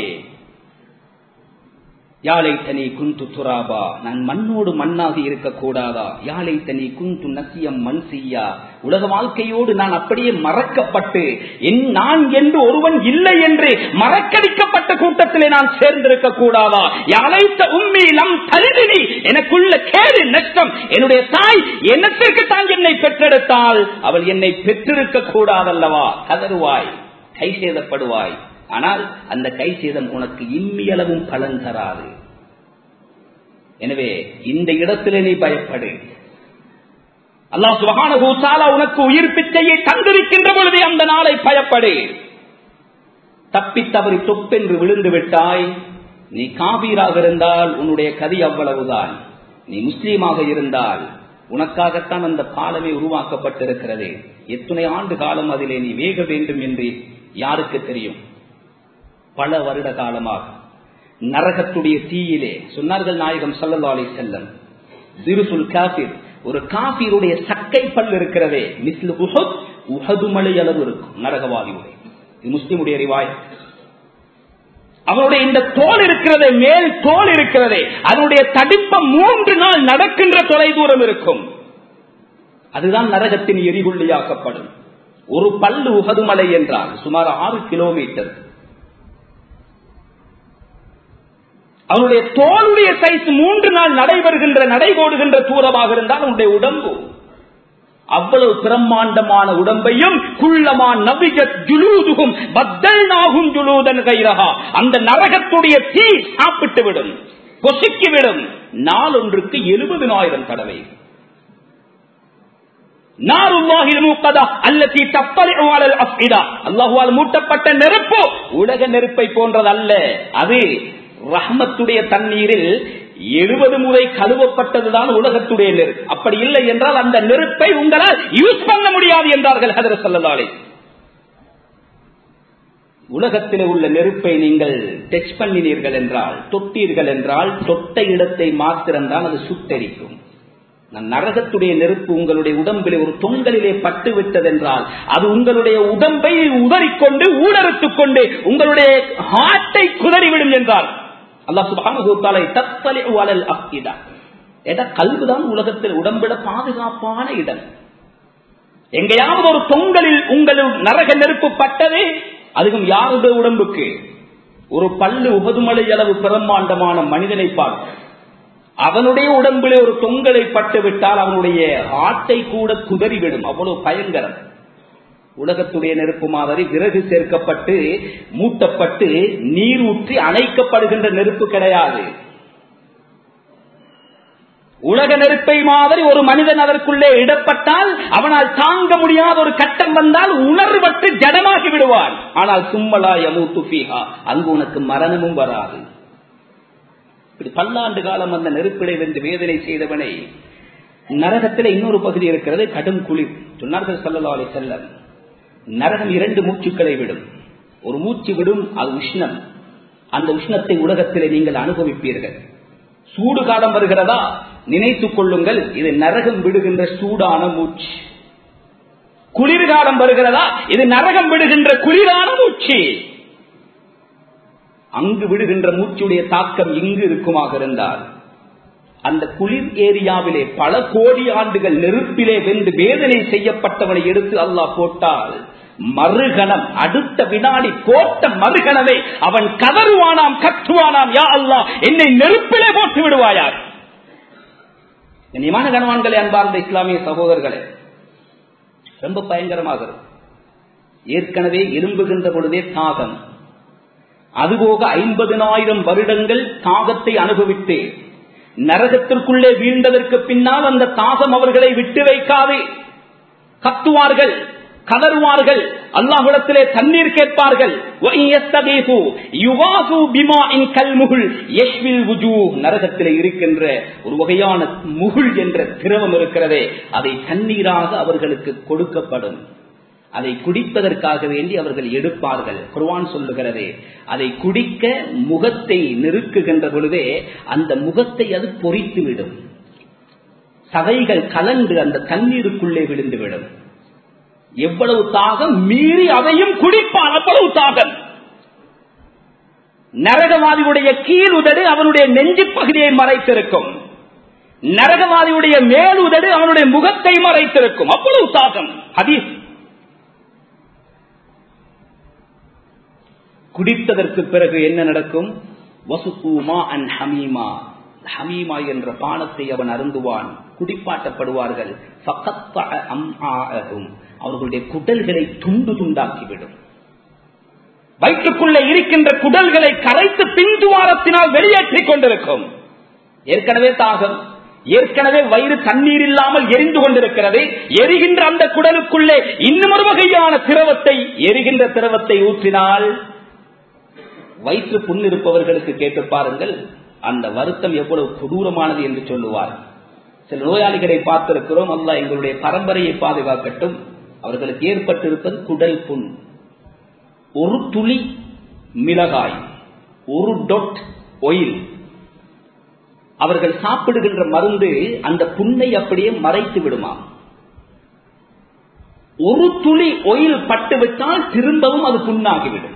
யாழை தனி குந்து துராபா, நான் மண்ணோடு மண்ணாக இருக்க கூடாதா? யாழை தனி குந்து நசியம் மன்சியா, உலக வாழ்க்கையோடு நான் அப்படியே மறக்கப்பட்டு நான் என்று ஒருவன் இல்லை என்று மறக்கடிக்கப்பட்ட கூட்டத்திலே நான் சேர்ந்திருக்க கூடாதா? யாழைத்த உண்மையிலம் தலிதினி, எனக்குள்ள கேடு நஷ்டம், என்னுடைய தாய் என்னத்திற்கு தான் என்னை பெற்றெடுத்தால் அவள் என்னை பெற்றிருக்க கூடாதல்லவா? கதறுவாய், கை சேதப்படுவாய். ஆனால் அந்த கை சேதம் உனக்கு இம்மியளவும் பலன் தராது. எனவே இந்த இடத்திலே நீ பயப்படு. அல்லாஹ் சுப்ஹானஹு வ தஆலா உனக்கு உயிர் பிச்சையை தந்திருக்கின்ற பொழுது அந்த நாளை பயப்படு. தப்பி தவறி தொப்பென்று விழுந்து விட்டாய், நீ காபீராக இருந்தால் உன்னுடைய கதி அவ்வளவுதான். நீ முஸ்லீமாக இருந்தால் உனக்காகத்தான் அந்த பாலமே உருவாக்கப்பட்டிருக்கிறது. எத்தனை ஆண்டு காலம் அதிலே நீ வேக வேண்டும் என்று யாருக்கு தெரியும்? பல வருட காலமாக நரகத்துடைய தீயிலே சொன்னார்கள் நாயகம் ஸல்லல்லாஹு அலைஹி வஸல்லம், திருசுல் காஃபிர், ஒரு காஃபிருடைய சக்கை பல் இருக்கிறதே, மிஸ்லு உஹத், உஹது மலை அளவு இருக்கும் நரகவாதியுடைய. இது முஸ்லிமுடைய ரிவாயத். அவனுடைய இந்த தோல் இருக்கிறதே, மேல் தோல் இருக்கிறதே, அதனுடைய தடிப்பம் 3 நாள் நடக்கின்ற தொலை தூரம் இருக்கும். அதுதான் நரகத்தின் எரிகுள்ளியாக்கப்படும். ஒரு பல்லு உஹது மலை என்றால் சுமார் 6 கிலோமீட்டர். அவனுடைய தோளுடைய சைஸ் 3 நாள் நடைபோடுகின்ற தூரமாக இருந்தால் அவனுடைய உடம்பு அவ்வளவு பிரம்மாண்டமான உடம்பையும் குள்ளமான் நபிஜத் ஜுலூதுகும் பத்தல்நாகும் ஜுலூதன் கைரஹா, அந்த நரகத்துடைய தீ சாப்பிட்டு விடும், பொசுக்கி விடும். நாள் ஒன்றுக்கு 70,000 தடவை. நாருல்லாஹில் மூக்கதா அல்லதி தஃபலிஉ அலல் அஃஇதா, அல்லாஹ்வால் மூட்டப்பட்ட நெருப்பு உலக நெருப்பை போன்றது அல்ல. அது ரஹ்மத்துடைய தண்ணீரில் 70 முறை கழுவப்பட்டதுதான் உலகத்துடைய நெருப்பு. அப்படி இல்லை என்றால் அந்த நெருப்பை உங்களால் யூஸ் பண்ண முடியாது என்றார்கள் ஹஜ்ரத் ஸல்லல்லாஹு அலைஹி. உலகத்தில் உள்ள நெருப்பை நீங்கள் டச் பண்ணினீர்கள் என்றால், தொட்டீர்கள் என்றால், தொட்ட இடத்தை மாத்திரம்தான் அது சுட்டெரிக்கும். நரகத்துடைய நெருப்பு உங்களுடைய உடம்பிலே ஒரு தொங்கலிலே பட்டு விட்டதென்றால் அது உங்களுடைய உடம்பை உதறிக்கொண்டு ஊடறுத்துக் கொண்டு உங்களுடைய ஹார்ட்டை குதறிவிடும் என்றார் அல்லாஹ் சுப்ஹானஹு வ தஆலா. தஃபலிஉ அலல் அஃஇதா, கல்புதான் உலகத்தில் உடம்பிட பாதுகாப்பான இடம். எங்கேயாவது ஒரு தொங்கலில் உங்கள் நரக நெருப்பு பட்டதே, அதுவும் யாருடைய உடம்புக்கு? ஒரு பல்லு உஹதுமலை அளவு பிரம்மாண்டமான மனிதனை பார்க்க, அவனுடைய உடம்பிலே ஒரு தொங்கலை பட்டுவிட்டால் அவனுடைய ஆட்டை கூட குதறிவிடும். அவ்வளவு பயங்கரம். உலகத்துடைய நெருப்பு மாதிரி விறகு சேர்க்கப்பட்டு மூட்டப்பட்டு நீர் ஊற்றி அணைக்கப்படுகின்ற நெருப்பு கிடையாது. உலக நெருப்பை மாதிரி ஒரு மனிதன் அதற்குள்ளே இடப்பட்டால் அவனால் தாங்க முடியாத ஒரு கட்டம் வந்தால் உணர்வற்று ஜடமாகி விடுவான். ஆனால் சும்மலா யமூது ஃபீஹா, அங்கு உனக்கு மரணமும் வராது. பல்லாண்டு காலம் அந்த நெருப்பிடை வென்று வேதனை செய்தவனை நரகத்தில் இன்னொரு பகுதி இருக்கிறது, கடும் குளிர். சொன்னார்கள் ஸல்லல்லாஹு அலைஹி வஸல்லம், நரகம் 2 மூச்சுக்களை விடும். ஒரு மூச்சு விடும், அது உஷ்ணம். அந்த உஷ்ணத்தை உலகத்திலே நீங்கள் அனுபவிப்பீர்கள். சூடு காலம் வருகிறதா, நினைத்துக் கொள்ளுங்கள், இது நரகம் விடுகின்ற சூடான மூச்சு. குளிர்காலம் வருகிறதா, இது நரகம் விடுகின்ற குளிரான மூச்சு. அங்கு விடுகின்ற மூச்சுடைய தாக்கம் இங்கு இருக்குமாக இருந்தால், அந்த குளிர் ஏரியாவிலே பல கோடி ஆண்டுகள் நெருப்பிலே வென்று வேதனை செய்யப்பட்டவனை எடுத்து அல்லாஹ் போட்டால், மறுகணம், அடுத்த வினாடி போட்ட மறுகணமே அவன் கதறுவானாம், கத்துவானாம், யா அல்லாஹ் என்னை நெருப்பிலே போட்டு விடுவாயார். கண்ணியமான கணவான்களே, அன்பார்ந்த இஸ்லாமிய சகோதரர்களே, ரொம்ப பயங்கரமாக ஏற்கனவே எழும்புகின்ற பொழுதே தாகம், அதுபோக 50,000 வருடங்கள் தாகத்தை அனுபவித்து நரகத்திற்குள்ளே வீழ்ந்ததற்கு பின்னால் அந்த தாகம் அவர்களை விட்டு வைக்காது. கத்துவார்கள், கதறுவார்கள், அல்லாஹ்விடத்திலே தண்ணீர் கேட்பார்கள். நரகத்திலே இருக்கின்ற ஒரு வகையான முகுள் என்ற திரவம் இருக்கிறதே, அதை தண்ணீராக அவர்களுக்கு கொடுக்கப்படும். அதை குடிப்பதற்காக வேண்டி அவர்கள் எடுப்பார்கள். குர்ஆன் சொல்லுகிறது, அதை குடிக்க முகத்தை நெருக்குகின்ற பொழுதே அந்த முகத்தை அது பொறித்துவிடும். சதைகள் கலந்து அந்த தண்ணீருக்குள்ளே விழுந்துவிடும். எவ்வளவு தாகம், மீறி அதையும் குடிப்பான், அவ்வளவு தாகம். நரகவாதியுடைய கீழ் உதடு அவனுடைய நெஞ்சு பகுதியை மறைத்திருக்கும். நரகவாதியுடைய மேல் உதடு அவனுடைய முகத்தை மறைத்திருக்கும். அவ்வளவு தாகம். ஹதீஸ். குடித்ததற்கு பிறகு என்ன நடக்கும்? வசுகூமா அன் ஹமீமா, ஹமீமா என்ற பானத்தை அவன் அருந்துவான். குடிப்பாட்டப்படுவார்கள். அவர்களுடைய குடல்களை துண்டு துண்டாக்கிவிடும். வயிற்றுக்குள்ளே இருக்கின்ற குடல்களை கரைத்து பின்துவாரத்தினால் வெளியேற்றிக் கொண்டிருக்கும். ஏற்கனவே தாகம், ஏற்கனவே வயிறு தண்ணீர் இல்லாமல் எரிந்து கொண்டிருக்கிறது. எரிகின்ற அந்த குடலுக்குள்ளே இன்னும் ஒரு வகையான திரவத்தை, எரிகின்ற திரவத்தை ஊற்றினால் வயிற்று புண் இருப்பவர்களுக்கு கேட்டு பாருங்கள், அந்த வருத்தம் எவ்வளவு கொடூரமானது என்று சொல்லுவார். சில நோயாளிகளை பார்த்திருக்கிறோம். அல்லாஹ் எங்களுடைய பரம்பரையை பாதுகாக்கட்டும். அவர்களுக்கு ஏற்பட்டிருப்பது குடல் புண். ஒரு துளி மிளகாய், ஒரு டொட் ஆயில், அவர்கள் சாப்பிடுகின்ற மருந்து அந்த புண்ணை அப்படியே மறைத்து விடுமா. ஒரு துளி ஆயில் பட்டுவிட்டால் திரும்பவும் அது புண்ணாகிவிடும்.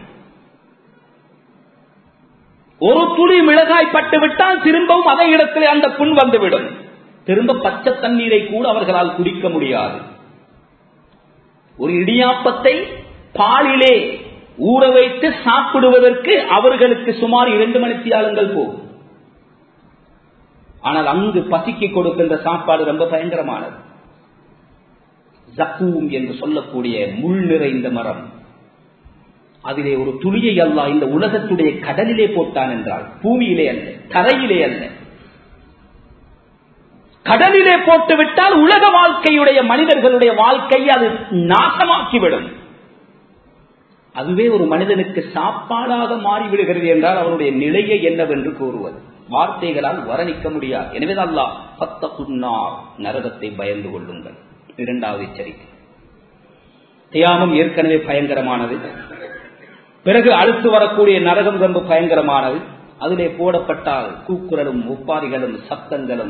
ஒரு துளி மிளகாய் பட்டுவிட்டால் திரும்பவும் அதே இடத்திலே அந்த புண் வந்துவிடும். திரும்ப பச்சை தண்ணீரை கூட அவர்களால் குடிக்க முடியாது. ஒரு இடியாப்பத்தை பாலிலே ஊற வைத்து சாப்பிடுவதற்கு அவர்களுக்கு சுமார் 2 மணித்தியாலங்கள் போகும். ஆனால் அங்கு பசிக்கு கொடுக்கின்ற சாப்பாடு ரொம்ப பயங்கரமானது. ஜக்கூம் என்று சொல்லக்கூடிய முள் நிறைந்த மரம், அதிலே ஒரு துளியை அல்லாஹ் இந்த உலகத்துடைய கடலிலே போட்டான் என்றால், பூமியிலே அல்ல, தரையிலே அல்ல, கடலிலே போட்டுவிட்டால் உலக வாழ்க்கையுடைய மனிதர்களுடைய வாழ்க்கையை அது நாசமாக்கிவிடும். அதுவே ஒரு மனிதனுக்கு சாப்பாடாக மாறிவிடுகிறது என்றால் அவருடைய நிலையை என்னவென்று கூறுவது வார்த்தைகளால் வர்ணிக்க முடியாது. எனவே அல்லாஹ் ஃபத்தகுன்னார், நரகத்தை பயந்து கொள்ளுங்கள். 2வது எச்சரிக்கை. தியாகம் ஏற்கனவே பயங்கரமானது. பிறகு அடுத்து வரக்கூடிய நரகம் ரொம்ப பயங்கரமானது. அதிலே போடப்பட்டால் கூக்குரலும் ஒப்பாரிகளும் சத்தங்களும்,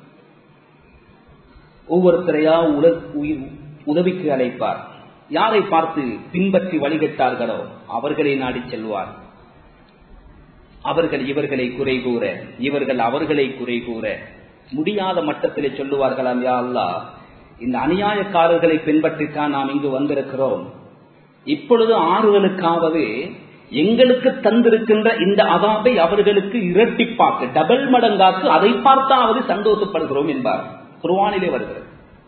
ஒவ்வொருத்தரையா உதவிக்கு அழைப்பார். யாரை பார்த்து பின்பற்றி வழிகட்டார்களோ அவர்களை நாடி செல்வார். அவர்கள் இவர்களை குறை கூற, இவர்கள் அவர்களை குறை கூற முடியாத மட்டத்திலே சொல்லுவார்களாம், யா அல்லாஹ், இந்த அநியாயக்காரர்களை பின்பற்றித்தான் நாம் இங்கு வந்திருக்கிறோம். இப்பொழுது ஆறுதலுக்காவது எங்களுக்கு தந்திருக்கின்ற இந்த அதாபை அவர்களுக்கு இரட்டிப்பாக்கு, டபுள் மடங்காக்கு, அதை பார்த்தாவது சந்தோஷப்படுகிறோம் என்பார். குர்ஆனிலே வருகிறது.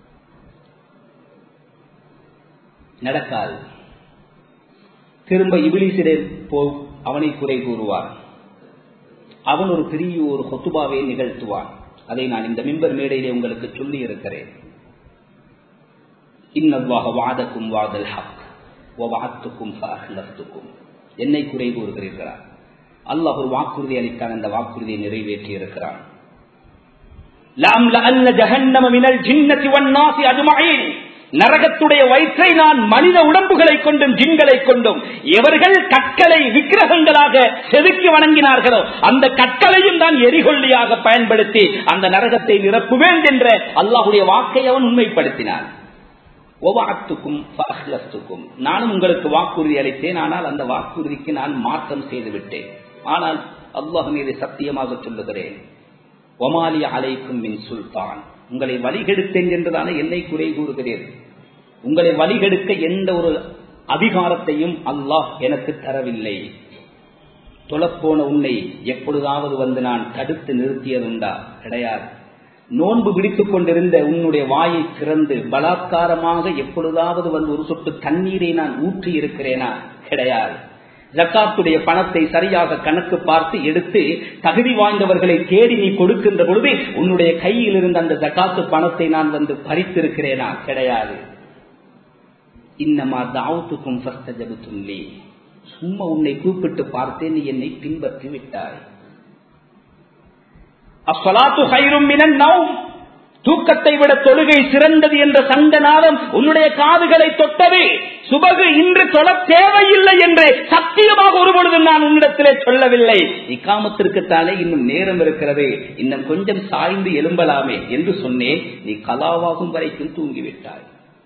நடக்காது. திரும்ப இபிலீசிலே போய் அவனை குறை கூறுவார். அவன் ஒரு பெரிய ஒரு ஹுத்பாவை நிகழ்த்துவான். அதை நான் இந்த மிம்பர் மேடையிலே உங்களுக்கு சொல்லி இருக்கிறேன். இன்னல்லாஹ வஅதக்கும் வஅதல் ஹக் வ வஅத்துக்கும் ஃபஅஹ்லஃப்துக்கும். என்னை குறை கூறுகிறீர்களா? அல்லாஹ் ஒரு வாக்குறுதி அளித்தான், அந்த வாக்குறுதியை நிறைவேற்றி இருக்கிறான். லஅம்லஅன்ன ஜஹன்னம மினல் ஜின்னதி வன் நாஸி அஜ்மஈன். நரகத்துடைய வயிற்றை நான் மனித உடம்புகளை கொண்டும் ஜின்களை கொண்டும், எவர்கள் கற்களை விக்கிரகங்களாக செதுக்கி வணங்கினார்களோ அந்த கற்களையும் தான் எரிகொள்ளியாக பயன்படுத்தி அந்த நரகத்தை நிரப்புவேன் என்ற அல்லாஹ்வுடைய வாக்கை அவன் உண்மைப்படுத்தினான். நானும் உங்களுக்கு வாக்குறுதி அளித்தேன், ஆனால் அந்த வாக்குறுதிக்கு நான் மாற்றம் செய்து விட்டேன். ஆனால் அல்லாஹ் மீது சத்தியமாக சொல்லுகிறேன், ஒமாலி அலைக்கும் மின் சுல்தான், உங்களை வழிகெடுத்தேன் என்றுதானே என்னை குறை கூறுகிறீர்கள். உங்களை வழிகெடுக்க எந்த ஒரு அதிகாரத்தையும் அல்லாஹ் எனக்கு தரவில்லை. தொலைப்போன உன்னை எப்பொழுதாவது வந்து நான் தடுத்து நிறுத்தியதுண்டா? கிடையாது. நோன்பு பிடித்துக் கொண்டிருந்த உன்னுடைய வாயை திறந்து பலாத்காரமாக எப்பொழுதாவது வந்து ஒரு சொட்டு தண்ணீரை நான் ஊற்றி இருக்கிறேனா? கிடையாது. ஜக்காத்துடைய பணத்தை சரியாக கணக்கு பார்த்து எடுத்து தகுதி வாய்ந்தவர்களை தேடி நீ கொடுக்கின்ற பொழுது உன்னுடைய கையில் இருந்த அந்த ஜக்காத்து பணத்தை நான் வந்து பறித்திருக்கிறேனா? கிடையாது. இன்னமா தாவத்துக்கும் ஃபஸ்தஜபதும் லீ, சும்மா உன்னை கூப்பிட்டு பார்த்தேன், நீ என்னை பின்பற்றி விட்டாய். அஸ்ஸலாத்து கைரும் மினன் நௌம், தூக்கத்தை விட தொழுகை சிறந்தது என்ற சண்டநாதம் உன்னுடைய காதுகளை தொட்டது. சுபகு இன்று தொழ தேவையில்லை என்று சத்தியமாக ஒருபொழுதும் நான் உன்னிடத்திலே சொல்லவில்லை. இக்காமத்திற்குத்தானே இன்னும் நேரம் இருக்கிறது, இன்னும் கொஞ்சம் சாய்ந்து எழும்பலாமே என்று சொன்னேன். நீ கலாவாகும் வரைக்கும் தூங்கிவிட்டாய்.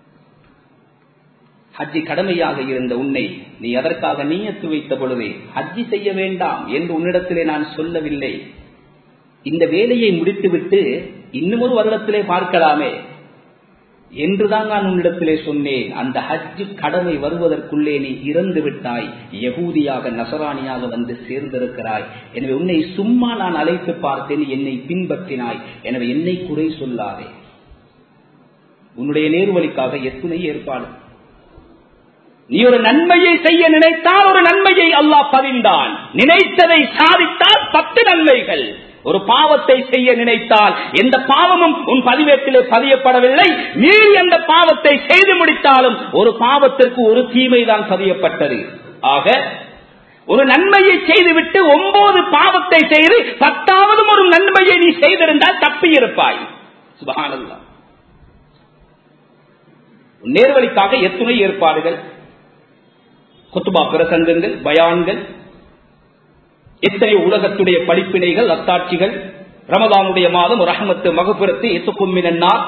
ஹஜ்ஜி கடமையாக இருந்த உன்னை நீ அதற்காக நியத்து வைத்த பொழுது ஹஜ்ஜி செய்ய வேண்டாம் என்று உன்னிடத்திலே நான் சொல்லவில்லை. இந்த வேலையை முடித்துவிட்டு இன்னும் ஒரு வருடத்திலே பார்க்கலாமே என்றுதான் நான் உன்னிடத்திலே சொன்னேன். அந்த ஹஜ்ஜு கடமை வருவதற்குள்ளே நீ இறந்து விட்டாய், யகூதியாக நசராணியாக வந்து சேர்ந்திருக்கிறாய். எனவே உன்னை சும்மா நான் அழைத்து பார்த்தேன், என்னை பின்பற்றினாய். எனவே என்னை குறை சொல்லாதே. உன்னுடைய நேர்வழிக்காக எத்துணை ஏற்பாடு. நீ ஒரு நன்மையை செய்ய நினைத்தால் ஒரு நன்மையை அல்லாஹ் பதிந்தான். நினைத்ததை சாதித்தால் 10 நன்மைகள். ஒரு பாவத்தை செய்ய நினைத்தால் எந்த பாவமும் உன் பதிவேட்டிலே பதியப்படவில்லை. நீ எந்த பாவத்தை செய்து முடித்தாலும் ஒரு பாவத்திற்கு ஒரு தீமைதான் பதியப்பட்டது. ஆக ஒரு நன்மையை செய்துவிட்டு 9 பாவத்தை செய்து 10வது ஒரு நன்மையை நீ செய்திருந்தால் தப்பி இருப்பாய். சுப்ஹானல்லாஹ். நேர்வழிக்காக எத்துணை ஏற்பாடுகள், குத்துபா பிரசங்கங்கள், பயான்கள், எத்தனை உலகத்துடைய படிப்பினைகள், அத்தாட்சிகள், ரமதானுடைய மாதம், ரஹ்மத்து, மக்ஃபிரத்து, இத்கும் மினன்னார்.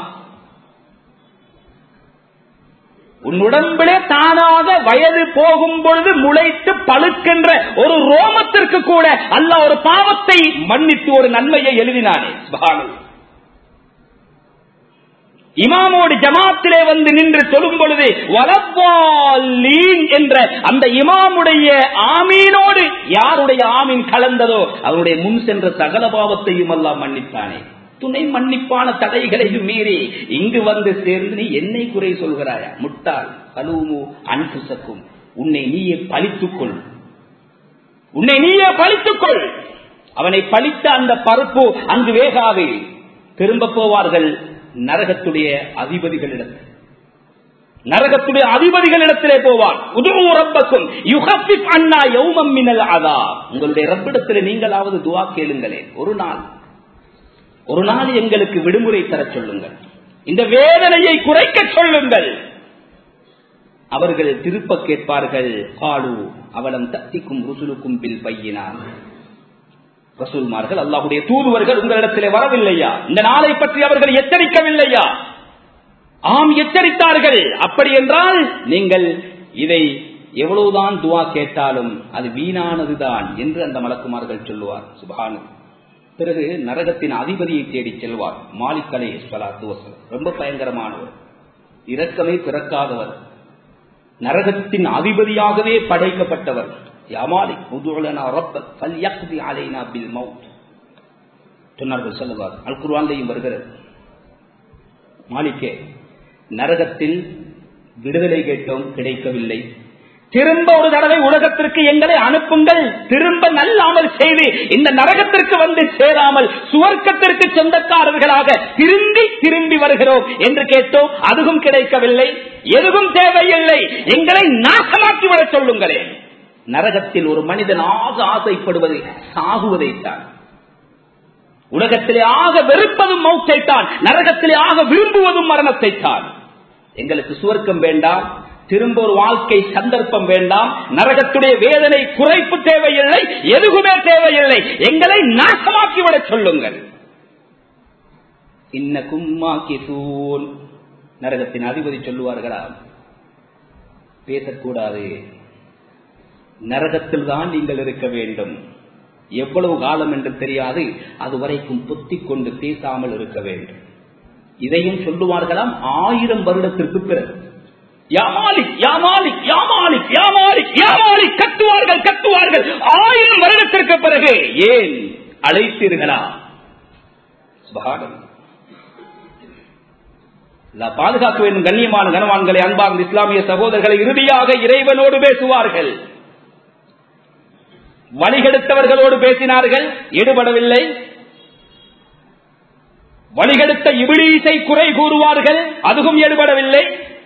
உன் உடம்பிலே தானாக வயது போகும் பொழுது முளைத்து பழுக்கின்ற ஒரு ரோமத்திற்கு கூட அல்லாஹ் ஒரு பாவத்தை மன்னித்து ஒரு நன்மையை எழுதினானே. சுப்ஹானல்லாஹ். இமாமோடு ஜமாத்திலே வந்து நின்று சொல்லும் பொழுது வலவாலீன் என்ற அந்த இமாமுடைய ஆமீனோடு யாருடைய ஆமீன் கலந்ததோ அவருடைய முன் சென்ற சகல பாவத்தையும் அல்லாஹ் மன்னித்தானே. துணை மன்னிப்பான தடைகளையும் மீறி இங்கு வந்து சேர்ந்து நீ என்னை குறை சொல்கிறாயா? முட்டாள். கலூமு அன்புசக்கும், உன்னை நீயே பழித்துக்கொள், உன்னை நீயே பழித்துக்கொள். அவனை பழித்த அந்த பருப்பு அங்கு வேகாது. திரும்ப போவார்கள் நரகத்துடைய அதிபதிகளிடத்தில். நரகத்துடைய அதிபதிகளிடத்திலே போவார். உதுஉ ரப்பக்கும் யுகஃபிஃப் அன்னா யௌமம் மினல் அஸாப். உங்களுடைய ரப்பிடத்திலே நீங்களாவது துஆ கேளுங்களேன். ஒரு நாள் எங்களுக்கு விடுமுறை தர சொல்லுங்கள், இந்த வேதனையை குறைக்க சொல்லுங்கள். அவர்கள் திருப்ப கேட்பார்கள், காலு அவலம் தத்திக்கும் ருசுலுக்கும் பில் பையினான். ரசூல்மார்கள், அல்லாஹ்வுடைய தூதுவர்கள் உங்களிடத்திலே வரவில்லையா? இந்த நாளை பற்றி அவர்கள் எச்சரிக்கவில்லையா? ஆம், எச்சரித்தார்கள். அப்படி என்றால் நீங்கள் இதை எவ்வளவுதான் துஆ கேட்டாலும் அது வீணானதுதான் என்று அந்த மலக்குமார்கள் சொல்லுவார். சுப்ஹானல்லாஹ். பிறகு நரகத்தின் அதிபதியை தேடி செல்வார். மாலிக் அலைஹிஸ்ஸலாத்து வஸலாம். ரொம்ப பயங்கரமானவர், இரக்கமே பிறக்காதவர், நரகத்தின் அதிபதியாகவே படைக்கப்பட்டவர். யா மாலிக் உதுஉ லனா ரப்பக் ஃபல்யக்தி அலைனா பில் மௌத் சொன்னார்கள் ஸல்லல்லாஹு. அல் குர்ஆன்லையும் வருகிறது. மாலிக்கே, நரகத்தில் விடுதலை கேட்டோம், கிடைக்கவில்லை. திரும்ப ஒரு தடவை உலகத்திற்கு எங்களை அனுப்புங்கள். திரும்ப நல்ல அமல் செய்து இந்த நரகத்திற்கு வந்து சேராமல் சுவர்க்கத்திற்கு சொந்தக்காரர்களாக திரும்பி வருகிறோம் என்று கேட்டோம். அதுவும் கிடைக்கவில்லை. எதுவும் தேவையில்லை, எங்களை நாசமாக்கி வர சொல்லுங்களேன். நரகத்தில் ஒரு மனிதன் ஆசைப்படுவது சாகுவதைத்தான். உலகத்திலே ஆக வெறுப்பதும் மௌத்தைத்தான், நரகத்திலே ஆக விரும்புவதும் மரணத்தைத்தான். எங்களுக்கு சுவர்க்கம் வேண்டாம், திரும்ப ஒரு வாழ்க்கை சந்தர்ப்பம் வேண்டாம், நரகத்துடைய வேதனை குறைப்பு தேவையில்லை, எதுவுமே தேவையில்லை, எங்களை நாசமாக்கிவிட சொல்லுங்கள். இன்னக்கும் மாகிசூன். நரகத்தின் அதிபதி சொல்லுவார்களா, பேசக்கூடாது, நரகத்தில் தான் நீங்கள் இருக்க வேண்டும். எவ்வளவு காலம் என்று தெரியாது, அதுவரைக்கும் பொத்திக் கொண்டு பேசாமல் இருக்க வேண்டும். இதையும் சொல்லுவார்களாம் 1000 வருடத்திற்கு பிறகு. யா மாலிக் யா மாலிக் யா மாலிக் யா மாலிக் யா மாலிக் கத்துவார்கள் 1000 வருடத்திற்கு பிறகு. ஏன் அழைத்தீர்களா? சுப்ஹானல்லாஹ். பாதுகாக்க வேண்டும். கண்ணியமான கனவான்களை, அன்பார்ந்த இஸ்லாமிய சகோதரர்களை, இறுதியாக இறைவனோடு பேசுவார்கள். வழிகெடுத்தவர்களோடு பேசினார்கள், ஈடுபடவில்லை. வழிகெடுத்த இப்லீஸை குறை கூறுவார்கள், அதுவும் ஈடுபடவில்லை.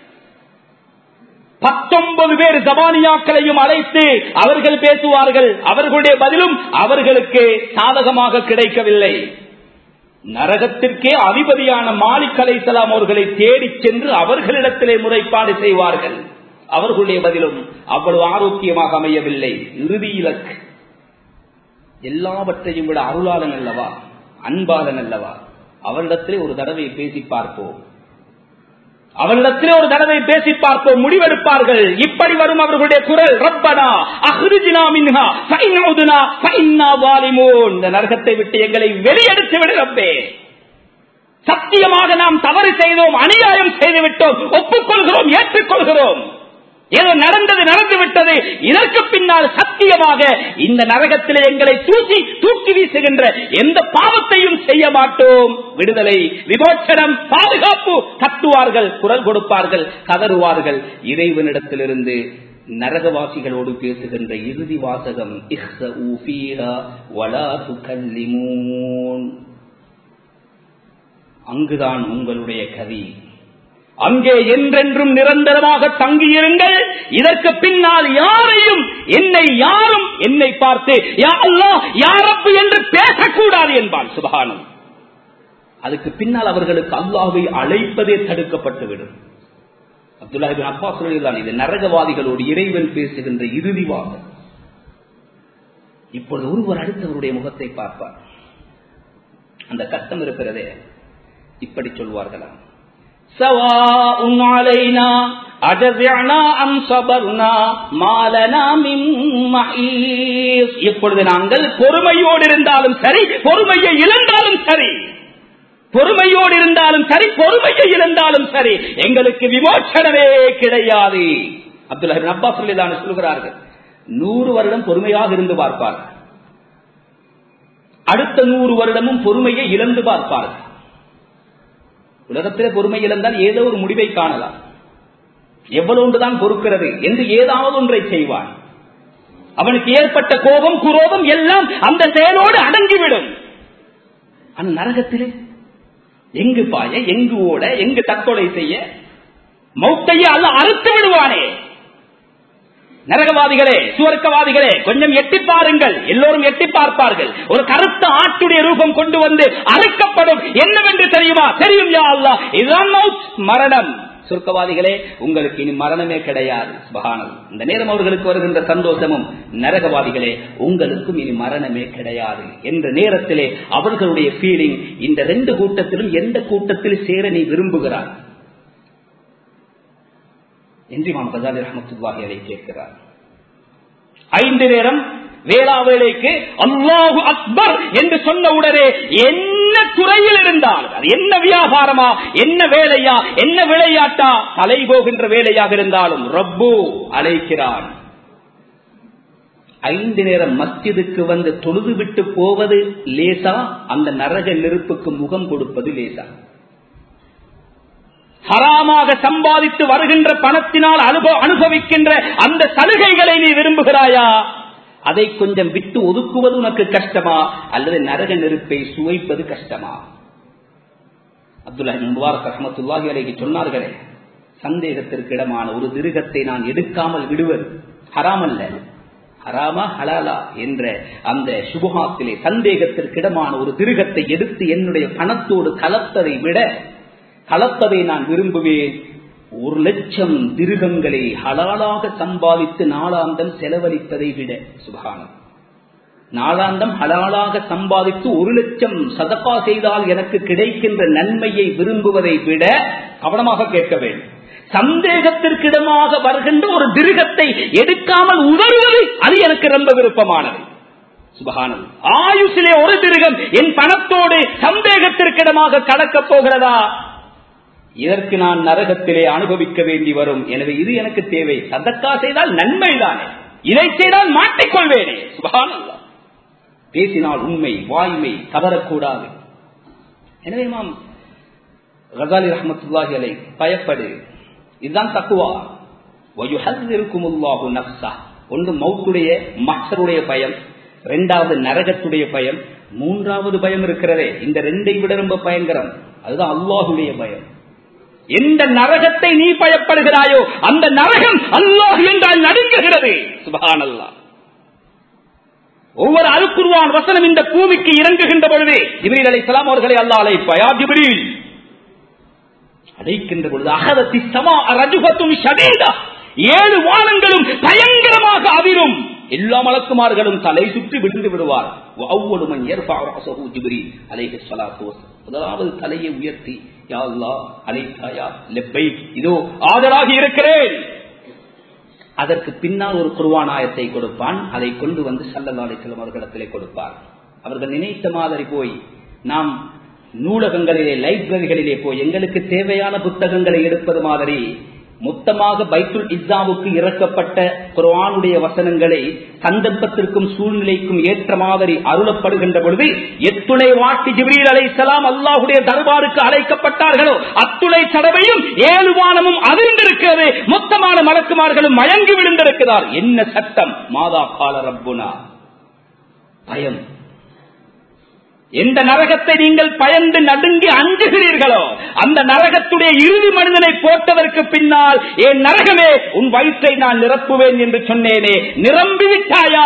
19 பேர் ஜபானியாக்களையும் அழைத்து அவர்கள் பேசுவார்கள், அவர்களுடைய பதிலும் அவர்களுக்கு சாதகமாக கிடைக்கவில்லை. நரகத்திற்கே அதிபதியான மாலிக் அலைஹிஸ்ஸலாம் அவர்களை தேடிச் சென்று அவர்களிடத்திலே முறைப்பாடு செய்வார்கள், அவர்களுடைய பதிலும் அவ்வளவு ஆரோக்கியமாக அமையவில்லை. இறுதி இலக்கு எல்லாவற்றையும் விட அருளாளன் அல்லவா, அன்பாளன் அல்லவா, அவரிடத்திலே ஒரு தடவை பேசி பார்ப்போம், அவரிடத்திலே ஒரு தடவை பேசி பார்ப்போம். முடிவெடுப்பார்கள். இப்படி வரும் அவர்களுடைய குரல், ரப்பனா அஹ்ரிஜ்னா மின்ஹா ஃபஇன் உதுனா ஃபஇன்னா வாலிமூன். இந்த நரகத்தை விட்டு எங்களை வெளியெடுத்து விடு ரப்பே. சத்தியமாக நாம் தவறு செய்தோம், அநியாயம் செய்து விட்டோம், ஒப்புக்கொள்கிறோம், ஏற்றுக்கொள்கிறோம். ஏதோ நடந்தது நடந்து விட்டது, இதற்கு பின்னால் சத்தியமாக இந்த நரகத்திலே எங்களை தூக்கி வீசுகின்ற எந்த பாவத்தையும் செய்ய மாட்டோம். விடுதலை, விமோச்சனம், பாதுகாப்பு கத்துவார்கள், குரல் கொடுப்பார்கள், கதறுவார்கள். இறைவனிடத்திலிருந்து நரகவாசிகளோடு பேசுகின்ற இறுதி வாசகம் இஹ்ஸஉ ஃபீஹா வலா துகல்லிமூன். அங்குதான் உங்களுடைய கதி, அங்கே என்றென்றும் நிரந்தரமாக தங்கியிருங்கள். இதற்கு பின்னால் யாரையும் யாரும் என்னை பார்த்து யா அல்லாஹ் யா ரப் என்று பேசக்கூடாது என்பான். சுப்ஹானல்லாஹ். அதுக்கு பின்னால் அவர்களுக்கு அல்லாஹ்வை அழைப்பதே தடுக்கப்பட்டுவிடும். அப்துல்லாஹ் இப்னு அப்பாஸ் ரலியல்லாஹு அன்ஹு, இது நரகவாதிகளோடு இறைவன் பேசுகின்ற இறுதி வாசகம். இப்பொழுது ஒருவர் அடுத்தவருடைய முகத்தை பார்ப்பார். அந்த கஷ்டம் இருக்கிறதே, இப்படி சொல்வார்களா, சவாஉன் அலைனா அஜஸஅனா அம் ஸபர்னா மா லனா மின் மஹீஸ். இப்பொழுது நாங்கள் பொறுமையோடு இருந்தாலும் சரி, பொறுமையை இழந்தாலும் சரி, பொறுமையோடு இருந்தாலும் சரி, பொறுமையை இழந்தாலும் சரி, எங்களுக்கு விமோச்சனமே கிடையாது. அப்துல்லாஹ் இப்னு அப்பாஸ் ரலியல்லாஹு அன்ஹு சொல்கிறார்கள், 100 வருடம் பொறுமையாக இருந்து பார்ப்பார், அடுத்த 100 வருடமும் பொறுமையை இழந்து பார்ப்பார். உலகத்திலே பொறுமை இழந்தால் ஏதோ ஒரு முடிவை காணலாம், எவ்வளவு ஒன்றுதான் பொறுக்கிறது என்று ஏதாவது ஒன்றை செய்வான். அவனுக்கு ஏற்பட்ட கோபம், குரோதம் எல்லாம் அந்த செயலோடு அடங்கிவிடும். அந்த நரகத்திலே எங்கு பாய, எங்கு ஓட, எங்கு தற்கொலை செய்ய, மௌத்தையே அல்ல அறுத்து விடுவானே. நரகவாதிகளே, சுவர்க்கவாதிகளே, கொஞ்சம் எட்டி பாருங்கள். எல்லோரும் எட்டி பார்ப்பார்கள். ஒரு கருத்த ஆட்டுடைய ரூபம் கொண்டு வந்து அறுக்கப்படும். என்னவென்று தெரியுமா? தெரியும் யா அல்லாஹ், இதுதான் மௌத், மரணம். சுவர்க்கவாதிகளே, உங்களுக்கு இனி மரணமே கிடையாது. சுப்ஹானல்லாஹ். இந்த நேரம் அவர்களுக்கு வருகின்ற சந்தோஷமும், நரகவாதிகளே உங்களுக்கும் இனி மரணமே கிடையாது என்ற நேரத்திலே அவர்களுடைய ஃபீலிங், இந்த 2 கூட்டத்திலும் எந்த கூட்டத்தில் சேர நீ விரும்புகிறார் என்று இமாம் கஸாலி ரஹ்மத்துல்லாஹி அலைஹி கேட்கிறார். 5 நேரம் வேளா வேளைக்கு அல்லாஹு அக்பர் என்று சொன்ன உடனே என்ன துறையில் இருந்தாலும், அது என்ன வியாபாரமா, என்ன வேலையா, என்ன விளையாட்டா, தலை போகின்ற வேலையாக இருந்தாலும் ரப்பு அழைக்கிறான். 5 நேரம் மஸ்ஜிதுக்கு வந்து தொழுது விட்டு போவது லேசா, அந்த நரக நெருப்புக்கு முகம் கொடுப்பது லேசா. ஹராமாக சம்பாதித்து வருகின்ற பணத்தினால் அனுபவிக்கின்ற அந்த சலுகைகளை நீ விரும்புகிறாயா? அதை கொஞ்சம் விட்டு ஒதுக்குவது உனக்கு கஷ்டமா, அல்லது நரக நெருப்பை சுவைப்பது கஷ்டமா? அப்துல்லாஹ் இப்னு முபாரக் ரஹ்மத்துல்லாஹி அலைஹி சொன்னார்களே, சந்தேகத்திற்கு இடமான ஒரு திருகத்தை நான் எடுக்காமல் விடுவது ஹராம் அல்ல, ஹராமா ஹலாலா என்ற அந்த சுபஹாத்திலே சந்தேகத்திற்கிடமான ஒரு திருகத்தை எடுத்து என்னுடைய பணத்தோடு கலப்பதை நான் விரும்புவேன். 1,00,000 திருகங்களை ஹலாலாக சம்பாதித்து நாளாந்தம் செலவழிப்பதை விட. சுப்ஹானல்லாஹ். நாளாந்தம் ஹலாலாக சம்பாதித்து 1,00,000 சதகா செய்தால் எனக்கு கிடைக்கின்ற நன்மையை விரும்புவதை விட, கவனமாக கேட்க வேண்டும், சந்தேகத்திற்கிடமாக வருகின்ற ஒரு திருகத்தை எடுக்காமல் உதவுவது அது எனக்கு ரொம்ப விருப்பமானது. சுப்ஹானல்லாஹ். ஆயுசிலே ஒரு திருகம் என் பணத்தோடு சந்தேகத்திற்கிடமாக கலக்கப் போகிறதா? இதற்கு நான் நரகத்திலே அனுபவிக்க வேண்டி வரும். எனவே இது எனக்கு தேவை. சதக்கா செய்தால் நன்மைதானே, இதை செய்தால் மாட்டிக்கொள்வேனே. சுப்ஹானல்லாஹ். பேசினால் உண்மை, வாய்மை தவறக்கூடாது. எனவே இமாம் கஸாலி ரஹ்மத்துல்லாஹி அலைஹி, பயப்படு, இதுதான் தக்வா. வயுஹذிருக்குமுல்லாஹு நஃப்ஸா. ஒன்று மௌத்துடைய மஹ்ஷருடைய பயம், 2வது நரகத்துடைய பயம், 3வது பயம் இருக்கிறதே, இந்த 2ஐ விட ரொம்ப பயங்கரம், அதுதான் அல்லாஹ்வுடைய பயம். எந்த நரகத்தை நீ பயப்படுகிறாயோ அந்த நரகம் அல்லாஹ் என்றால் நடுங்குகிறது. சுப்ஹானல்லாஹ். ஒவ்வொரு அல் குர்ஆன் வசனம் இந்த பூமிக்கு இறங்குகின்ற பொழுது ஜிப்ரீல் அலைஹிஸ்ஸலாம் அவர்களை அல்லாஹ் அழைப்பார், யா ஜிப்ரீல், அழைக்கின்ற பொழுது அஹதத்தி ஸமா ரஜுஃபத்துன் ஷதீதா, 7 வானங்களும் பயங்கரமாக அதிரும், எல்லா மலக்குமார்களும் தலை சுற்றி விழுந்து விடுவார். அவ்வளவு மன் யர்ஃபஉ ரஸஹு ஜிப்ரீல் அலைஹிஸ்ஸலாத்து வஸலாம், முதலாவது தலையை உயர்த்தி யா அல்லாஹ் அலைஹியா லப்பைக், இதோ ஆதராகி இருக்கிறேன். அதற்கு பின்னால் ஒரு குர்ஆன் ஆயத்தை கொடுப்பான், அதை கொண்டு வந்து ஸல்லல்லாஹு அலைஹி வஸல்லம் அவர்களிடத்திலே கொடுப்பார். அவர்கள் நினைத்த மாதிரி போய் நாம் நூலகங்களிலே, லைப்ரரிகளிலே போய் எங்களுக்கு தேவையான புத்தகங்களை எடுப்பது மாதிரி மொத்தமாக பைத்துல் இஸ்ஸாவுக்கு இறக்கப்பட்ட குர்ஆனுடைய வசனங்களை சந்தர்ப்பத்திற்கும் சூழ்நிலைக்கும் ஏற்ற மாதிரி அருளப்படுகின்ற பொழுது எத்துணை வாட்டி ஜிப்ரீல் அலைஹிஸ்ஸலாம் அல்லாஹ்வுடைய தர்பாருக்கு அழைக்கப்பட்டார்களோ அத்துணை தடவையும் 7 வானமும் அதிர்ந்திருக்கிறது. மொத்தமான மலக்குமார்களும் மயங்கி விழுந்திருக்கிறார். என்ன சட்டம்? மாதா கால ரப்புனா, பயம். எந்த நரகத்தை நீங்கள் பயந்து நடுங்கி அஞ்சுகிறீர்களோ அந்த நரகத்துடைய இறுதி மனிதனை போட்டதற்கு பின்னால் என் நரகமே உன் வயிற்றை நான் நிரப்புவேன் என்று சொன்னேனே, நிரம்பிவிட்டாயா?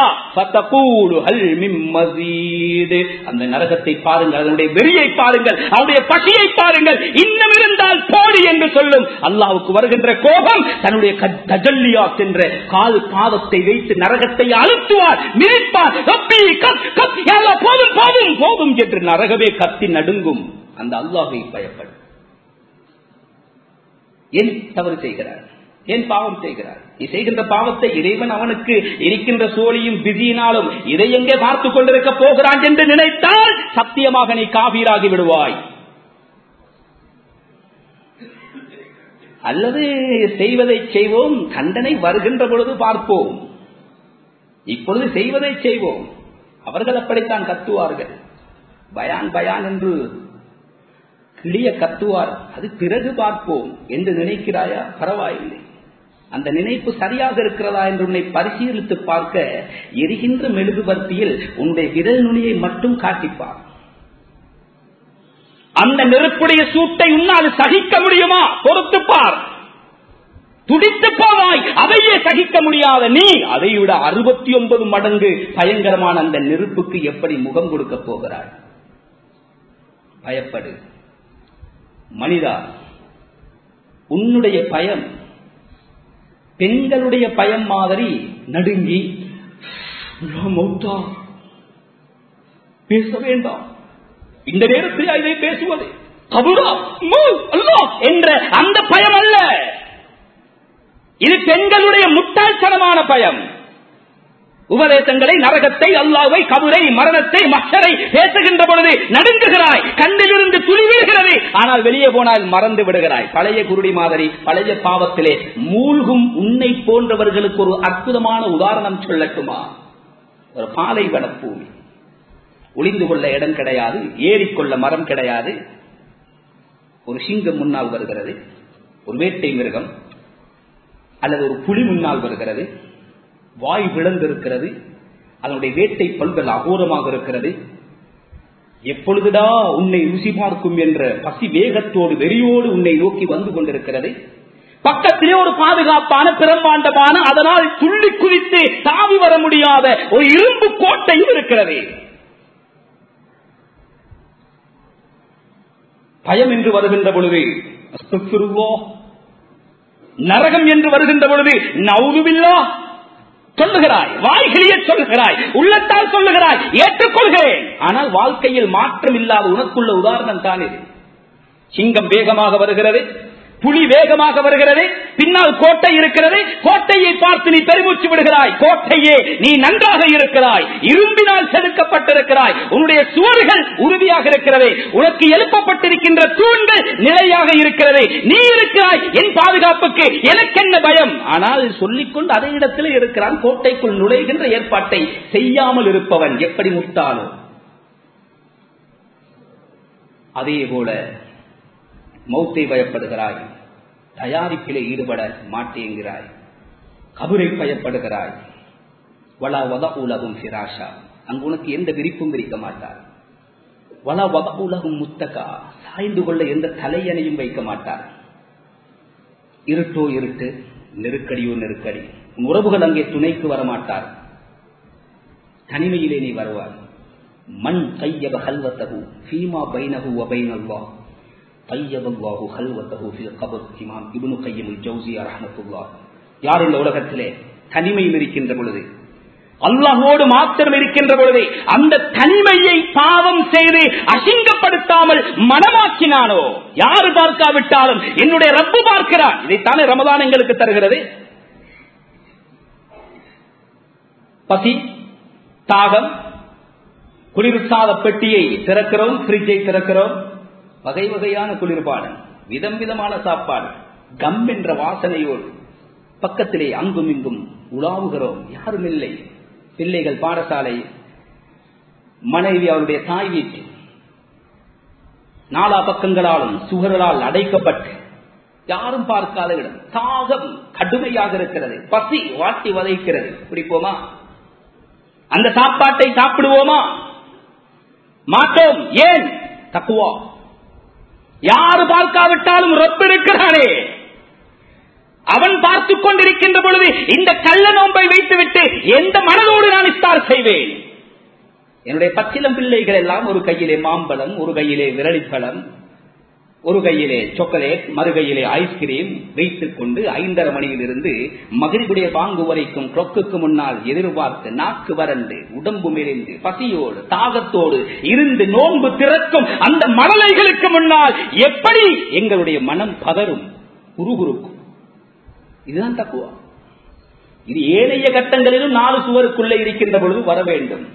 அந்த நரகத்தை பாருங்கள், அதனுடைய வெறியை பாருங்கள், அவருடைய பசியை பாருங்கள். இன்னும் இருந்தால் போடு என்று சொல்லும். அல்லாஹ்வுக்கு வருகின்ற கோபம் தன்னுடைய தஜல்லியாத் என்ற கால் பாதத்தை வைத்து நரகத்தை அழுத்துவார், மிதிப்பார். போதும் போதும் போதும் என்று நரகமே கத்தி நடுங்கும். அந்த அல்லாஹ்வை பயப்படும். ஏன் தவறு செய்கிறார்? ஏன் பாவம் செய்கிறார்? நீ செய்கின்ற பாவத்தை இறைவன் அவனுக்கு இருக்கின்ற சோழியும் பிஸியினாலும் இதை எங்கே பார்த்துக் கொண்டிருக்க போகிறான் என்று நினைத்தால் சத்தியமாக நீ காபீராகி விடுவாய். அல்லது செய்வதை செய்வோம், தண்டனை வருகின்ற பொழுது பார்ப்போம், இப்பொழுது செய்வதை செய்வோம். அவர்கள் அப்படித்தான் கத்துவார்கள். பயான் பயான் என்று கிளிய கத்துவார், அது பிறகு பார்ப்போம் என்று நினைக்கிறாயா? பரவாயில்லை. அந்த நினைப்பு சரியாக இருக்கிறதா என்று உன்னை பரிசீலித்து பார்க்க எரிகின்ற மெழுகுவர்த்தியில் உன்னுடைய விரல் நுனியை மட்டும் காட்டிப்பார். அந்த நெருப்புடைய சூட்டை உன்னால் சகிக்க முடியுமா? பொறுத்துப்பார். துடித்து போவாய். அதையே சகிக்க முடியாத நீ அதை விட 69 மடங்கு பயங்கரமான அந்த நெருப்புக்கு எப்படி முகம் கொடுக்க போகிறாய்? பயப்படு. மனிதா, உன்னுடைய பயம் பெண்களுடைய பயம் மாதிரி நடுங்கி பேச வேண்டாம். இந்த நேரத்தில் இதை பேசுவது கபுரா அல்லாஹ் என்ற அந்த பயம் அல்ல. இது பெண்களுடைய முட்டாள்தனமான பயம். உபதேசங்களை, நரகத்தை, அல்லாஹ்வை, கபரை, மரணத்தை, மஹ்ஷரை பேசுகின்ற பொழுது நடுங்குகிறாய். கண்ணிலிருந்து துளி விடுகிறது. ஆனால் வெளியே போனால் மறந்து விடுகிறாய். பழைய குருடி மாதிரி பழைய பாவத்திலே மூழ்கும் உன்னை போன்றவர்களுக்கு ஒரு அற்புதமான உதாரணம் சொல்லட்டுமா? ஒரு பாலைவன பூமி, ஒளிந்து கொள்ள இடம் கிடையாது, ஏறிக்கொள்ள மரம் கிடையாது. ஒரு சிங்கம் முன்னால் வருகிறது, ஒரு வேட்டை மிருகம் அல்லது ஒரு புலி முன்னால் வருகிறது. வாய் விளந்திருக்கிறது, அதனுடைய வேட்டை பல்கள் அகோரமாக இருக்கிறது. எப்பொழுதுடா உன்னை ருசி பார்க்கும் என்ற பசி வேகத்தோடு வெறியோடு உன்னை நோக்கி வந்து கொண்டிருக்கிறது. பக்கத்திலே ஒரு பாதுகாப்பான பிரம்மாண்டமான, அதனால் துள்ளி குதித்து தாவி வர முடியாத ஒரு இரும்பு கோட்டையும் இருக்கிறது. பயம் என்று வருகின்ற பொழுது நரகம் என்று வருகின்ற பொழுது நவுதுபில்லாஹ் சொல்லுகிறாய், வாய்களியே சொல்லுகிறாய், உள்ளத்தால் சொல்லுகிறாய், ஏற்றுக்கொள்கிறேன். ஆனால் வாழ்க்கையில் மாற்றம் இல்லாத உனக்குள்ள உதாரணம் தான் இது. சிங்கம் வேகமாக வருகிறது, புலி வேகமாக வருகிறது, பின்னால் கோட்டை இருக்கிறது. கோட்டையை பார்த்து நீ பெருமூச்சு விடுகிறாய். கோட்டையே நீ நன்றாக இருக்கிறாய், இரும்பினால் செதுக்கப்பட்டிருக்கிறாய், உன்னுடைய சுவர்கள் உறுதியாக இருக்கிறது, உனக்கு எழுப்பப்பட்டிருக்கின்ற தூண்கள் நிலையாக இருக்கிறது, நீ இருக்கிறாய். என் பாதுகாப்புக்கு எனக்கு என்ன பயம்? ஆனால் சொல்லிக்கொண்டு அதே இடத்தில் இருக்கிறான். கோட்டைக்குள் நுழைகின்ற ஏற்பாட்டை செய்யாமல் இருப்பவன் எப்படி முட்டாளோ அதே போல மௌத்தை பயப்படுகிறாய், தயாரிப்பிலே ஈடுபட மாட்டேங்கிறாய், கபரை பயப்படுகிறாய். வலா வத உலகும் ஃபிராஷா, அங்கு உனக்கு எந்த விரிப்பும் விரிக்க மாட்டார். வலா வத உலகும் முத்தகா, சாய்ந்து கொள்ள எந்த தலையணையும் வைக்க மாட்டார். இருட்டோ இருட்டு, நெருக்கடியோ நெருக்கடி, உன் உறவுகள் அங்கே துணைக்கு வரமாட்டார். தனிமையிலே நீ வருவாய். மண் கையப ஹல்வத்தகு ஃபீமா பைனஹு வ பைனல்லாஹ் கையபல்லாஹு ஹல்வத்தகு ஃபீ கபர். இமாம் இப்னு கையிம் ஜௌஸியா ரஹ்மத்துல்லாஹ். யார் இந்த உலகத்திலே தனிமையில் இருக்கின்ற பொழுது, அல்லாஹ்வோடு மாத்திரம் இருக்கின்ற பொழுது, அந்த தனிமையை பாவம் செய்து அசிங்கப்படுத்தாமல் மனமாக்கினானோ, யாரு பார்க்காவிட்டாலும் என்னுடைய ரப்பு பார்க்கிறான். இதைத்தானே ரமதான் எங்களுக்கு தருகிறது. பசி, தாகம், குளிர்சாத பெட்டியை திறக்கிறோம், பிரிட்ஜை திறக்கிறோம், வகை வகையான குளிர்பாடு, விதம் விதமான சாப்பாடு, கம் என்ற வாசனையோடு பக்கத்திலே அங்கும் இங்கும் உலாவுகிறோம். யாரும் இல்லை. பிள்ளைகள் பாடசாலை, மனைவி அவருடைய தாய் வீட்டில், நாலா பக்கங்களாலும் சுவர்களால் அடைக்கப்பட்டு யாரும் பார்க்காத இடம். தாகம் கடுமையாக இருக்கிறது, பசி வாட்டி வதைக்கிறது. பிடிப்போமா? அந்த சாப்பாட்டை சாப்பிடுவோமா? மாட்டோம். ஏன்? தக்குவா. யாரு பார்க்காவிட்டாலும் ரப்பு இருக்கிறானே, அவன் பார்த்துக் கொண்டிருக்கின்ற பொழுது இந்த கள்ள நோன்பை வைத்துவிட்டு எந்த மனதோடு நான் இஃப்தார் செய்வேன்? என்னுடைய பச்சிலம் பிள்ளைகள் எல்லாம் ஒரு கையிலே மாம்பழம், ஒரு கையிலே விரலிப்பழம், ஒரு கையிலே சாக்லேட், மறு கையிலே ஐஸ்கிரீம் வைத்துக் கொண்டு 5:30 மணியிலிருந்து மகிழ்வுடைய பாங்கு வரைக்கும் கிளொக்குக்கு முன்னால் எதிர்பார்த்து நாக்கு வறண்டு உடம்பு மெலிந்து பசியோடு தாகத்தோடு இருந்து நோன்பு திறக்கும் அந்த மழலைகளுக்கு முன்னால் எப்படி எங்களுடைய மனம் பதறும், குறுகுறுக்கும். இதுதான் தக்குவா. இது ஏனைய கட்டங்களிலும் 4 சுவருக்குள்ளே இருக்கின்ற பொழுது வர வேண்டும்.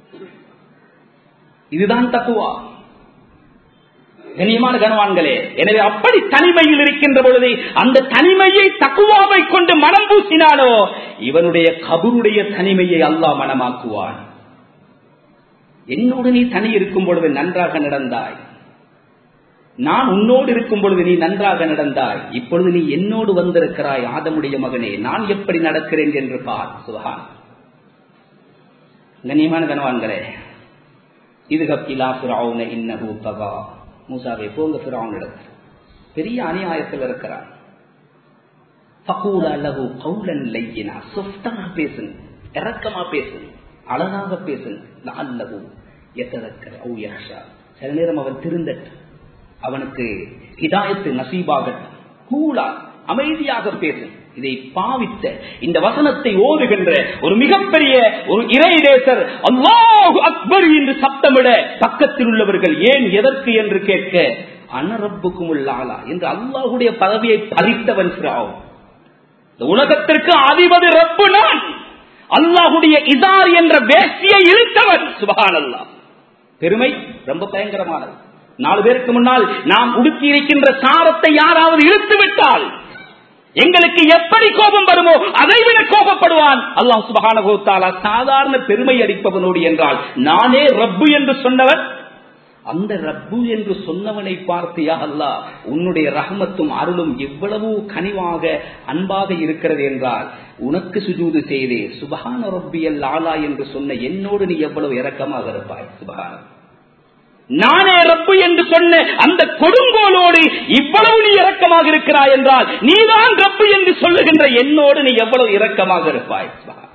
இதுதான் தக்குவா. கண்ணியமான கனவான்களே, எனவே அப்படி தனிமையில் இருக்கின்ற பொழுது அந்த தனிமையை தக்குவாவை கொண்டு மனம் பூசினாலோ இவனுடைய கபருடைய தனிமையை அல்லாஹ் மனமாக்குவான். என்னோடு நீ தனி இருக்கும் பொழுது நன்றாக நடந்தாய், நான் உன்னோடு இருக்கும் பொழுது நீ நன்றாக நடந்தாய், இப்பொழுது நீ என்னோடு வந்திருக்கிறாய் ஆதமுடைய மகனே, நான் எப்படி நடக்கிறேன் என்று பார். சுப்ஹான். கண்ணியமான கனவான்களே, இது கப்பிலா ஃபிரௌன இன்னஹு தகா. மூசாவே போங்க ஃபிரௌனிடத்தில், பெரிய அநியாயத்தில் இருக்கிறார். ஃபகூலா லஹு கௌலன் லையினா, சாஃப்ட்டா பேசுங்க, இரக்கமா பேசுங்க, அழகாக பேசுங்க. லஅல்லஹு யததக்கர் அவ் யஹ்ஷா, சில நேரம் அவன் திருந்தட்டும், அவனுக்கு ஹிதாயத்து நசீபாகட்டும். கூலா, அமைதியாக பேசுங்க. இதை பாவித்த இந்த வசனத்தை ஓதுகின்ற ஒரு மிகப்பெரிய ஒரு இறைநேசர் அல்லாஹு அக்பர் என்று சப்தமிட பக்கத்தில் உள்ளவர்கள் ஏன் எதற்கு என்று கேட்க, அனரப்புக்கும் உள்ளாலா என்று அல்லாஹுடைய பதவியை பறித்தவன் ஃபிரௌன். இந்த உலகத்திற்கு அதிபதி ரப்பு நான், அல்லாஹுடைய இதார் என்ற வேஷ்டியை இழுத்தவன். சுப்ஹானல்லாஹ். பெருமை ரொம்ப பயங்கரமானது. 4 பேருக்கு முன்னால் நாம் உடுத்தி இருக்கின்ற சாரத்தை யாராவது இழுத்து விட்டால் எங்களுக்கு எப்படி கோபம் வருமோ அதைவிட கோபப்படுவான் அல்லாஹ் சுப்ஹானஹு வ தஆலா. சாதாரண பெருமை அடிப்பவனோடு என்றால் நானே ரப்பு என்று சொன்னவன், அந்த ரப்பு என்று சொன்னவனை பார்த்து, யா அல்லாஹ் உன்னுடைய ரஹ்மத்தும் அருளும் எவ்வளவு கனிவாக அன்பாக இருக்கிறது என்றால் உனக்கு சுஜூது செய்தே சுப்ஹான ரப்பியல் ஆலா என்று சொன்ன என்னோடு நீ எவ்வளவு இரக்கமாக இருப்பாய். சுப்ஹான, நானே ரப்பு என்று சொன்ன அந்த கொடுங்கோலோடு இவ்வளவு நீ இரக்கமாக இருக்கிறாய் என்றால் நீதான் ரப்பு என்று சொல்லுகின்ற என்னோடு நீ எவ்வளவு இரக்கமாக இருப்பாய்.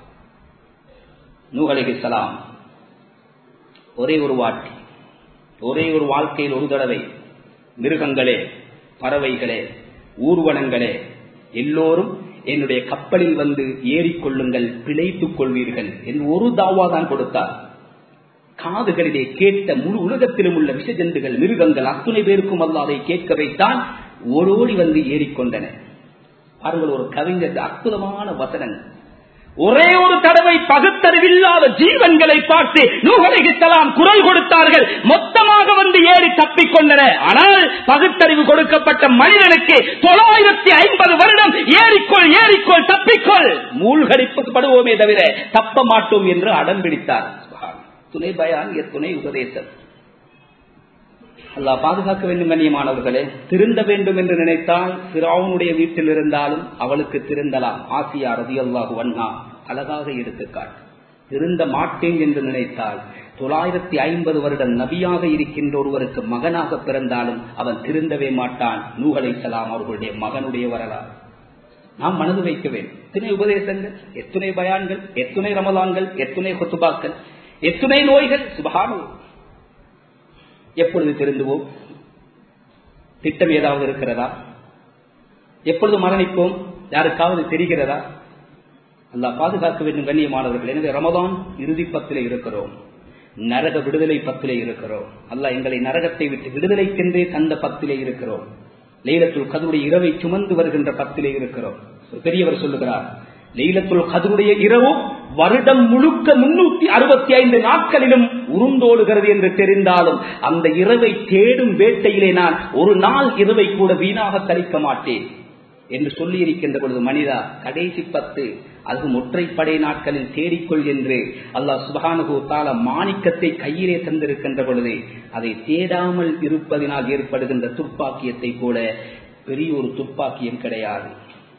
நூஹ் அலைஹிஸ்ஸலாம் ஒரே ஒரு வாட்டி, ஒரே ஒரு வாழ்க்கையில் ஒரு தடவை மிருகங்களே, பறவைகளே, ஊர்வனங்களே எல்லோரும் என்னுடைய கப்பலில் வந்து ஏறிக்கொள்ளுங்கள், பிழைத்துக் கொள்வீர்கள் என்று ஒரு தாவா தான் கொடுத்தார். காதுகளிலே கேட்ட முழு உலகத்திலும் உள்ள விஷஜந்துகள், மிருகங்கள் அத்துணை பேருக்கும் அல்லாஹ் அதை கேட்க வைத்தான். ஓடோடி வந்து ஏறிக்கொண்டன. பாருங்கள், ஒரு கவிஞர் அற்புதமான வசனங்கள். ஒரே ஒரு தடவை பகுத்தறிவில்லாத ஜீவன்களை பார்த்து நூஹ் அலைஹிஸ்ஸலாம் குரல் கொடுத்தார்கள், மொத்தமாக வந்து ஏறி தப்பிக்கொண்டன. ஆனால் பகுத்தறிவு கொடுக்கப்பட்ட மனிதனுக்கு 950 வருடம் ஏறிக்கொள் ஏறிக்கொள் தப்பிக்கொள், மூழ்கடிப்படுவோமே தவிர தப்ப மாட்டோம் என்று அடம் பிடித்தார். துணை பயான், துணை உபதேசம். அல்லாஹ் பாதுகாக்க வேண்டும். கண்ணியமானவர்களே, திருந்த வேண்டும் என்று நினைத்தால் ஃபிரௌனுடைய வீட்டில் இருந்தாலும் அவளுக்கு திருந்தலாம். ஆசியா ரலியல்லாஹு அன்ஹா அழகாக எடுத்துக்காட்டு. திருந்த மாட்டேன் என்று நினைத்தால் 950 வருடம் நபியாக இருக்கின்ற ஒருவருக்கு மகனாக பிறந்தாலும் அவன் திருந்தவே மாட்டான். நூஹ் அலைஹிஸ்ஸலாம் அவர்களுடைய மகனுடைய வரலாறு நாம் மனது வைக்க வேண்டும். எத்தனை உபதேசங்கள், எத்தனை பயான்கள், எத்தனை ரமலான்கள், எத்தனை குத்துபாக்கள், எத்தனை நோய்கள். சுப்ஹானல்லாஹ். எப்பொழுது திருந்துவோம்? திட்டம் ஏதாவது இருக்கிறதா? எப்பொழுது மரணிப்போம்? யாருக்காவது தெரிகிறதா? அல்லாஹ் பாதுகாக்க வேண்டும். கண்ணியமானவர்கள், எனவே ரமலான் இறுதி 10 இருக்கிறோம், நரக விடுதலை 10 இருக்கிறோம். அல்லாஹ் எங்களை நரகத்தை விட்டு விடுதலைக்கென்றே தந்த 10 இருக்கிறோம். லைலத்துல் கத்ருடைய இரவை சுமந்து வருகின்ற 10 இருக்கிறோம். பெரியவர் சொல்லுகிறார், லைலத்துல் கத்ருடைய இரவு வருடம் முழுக்க 365 நாட்களிலும் உருண்டோடுகிறது என்று தெரிந்தாலும் அந்த இரவை தேடும் வேட்டையிலே நான் ஒரு நாள் இரவை கூட வீணாக கழிக்க மாட்டேன். என்று சொல்லி இருக்கின்ற பொழுது மனிதா கடைசி 10 அதுவும் ஒற்றைப்படை நாட்களில் தேடிக்கொள் என்று அல்லாஹ் சுப்ஹானஹு வ தஆலா மாணிக்கத்தை கையிலே தந்திருக்கின்ற பொழுது அதை தேடாமல் இருப்பதனால் ஏற்படுகின்ற துர்ப்பாக்கியத்தை போல பெரிய ஒரு துர்ப்பாக்கியம் கிடையாது.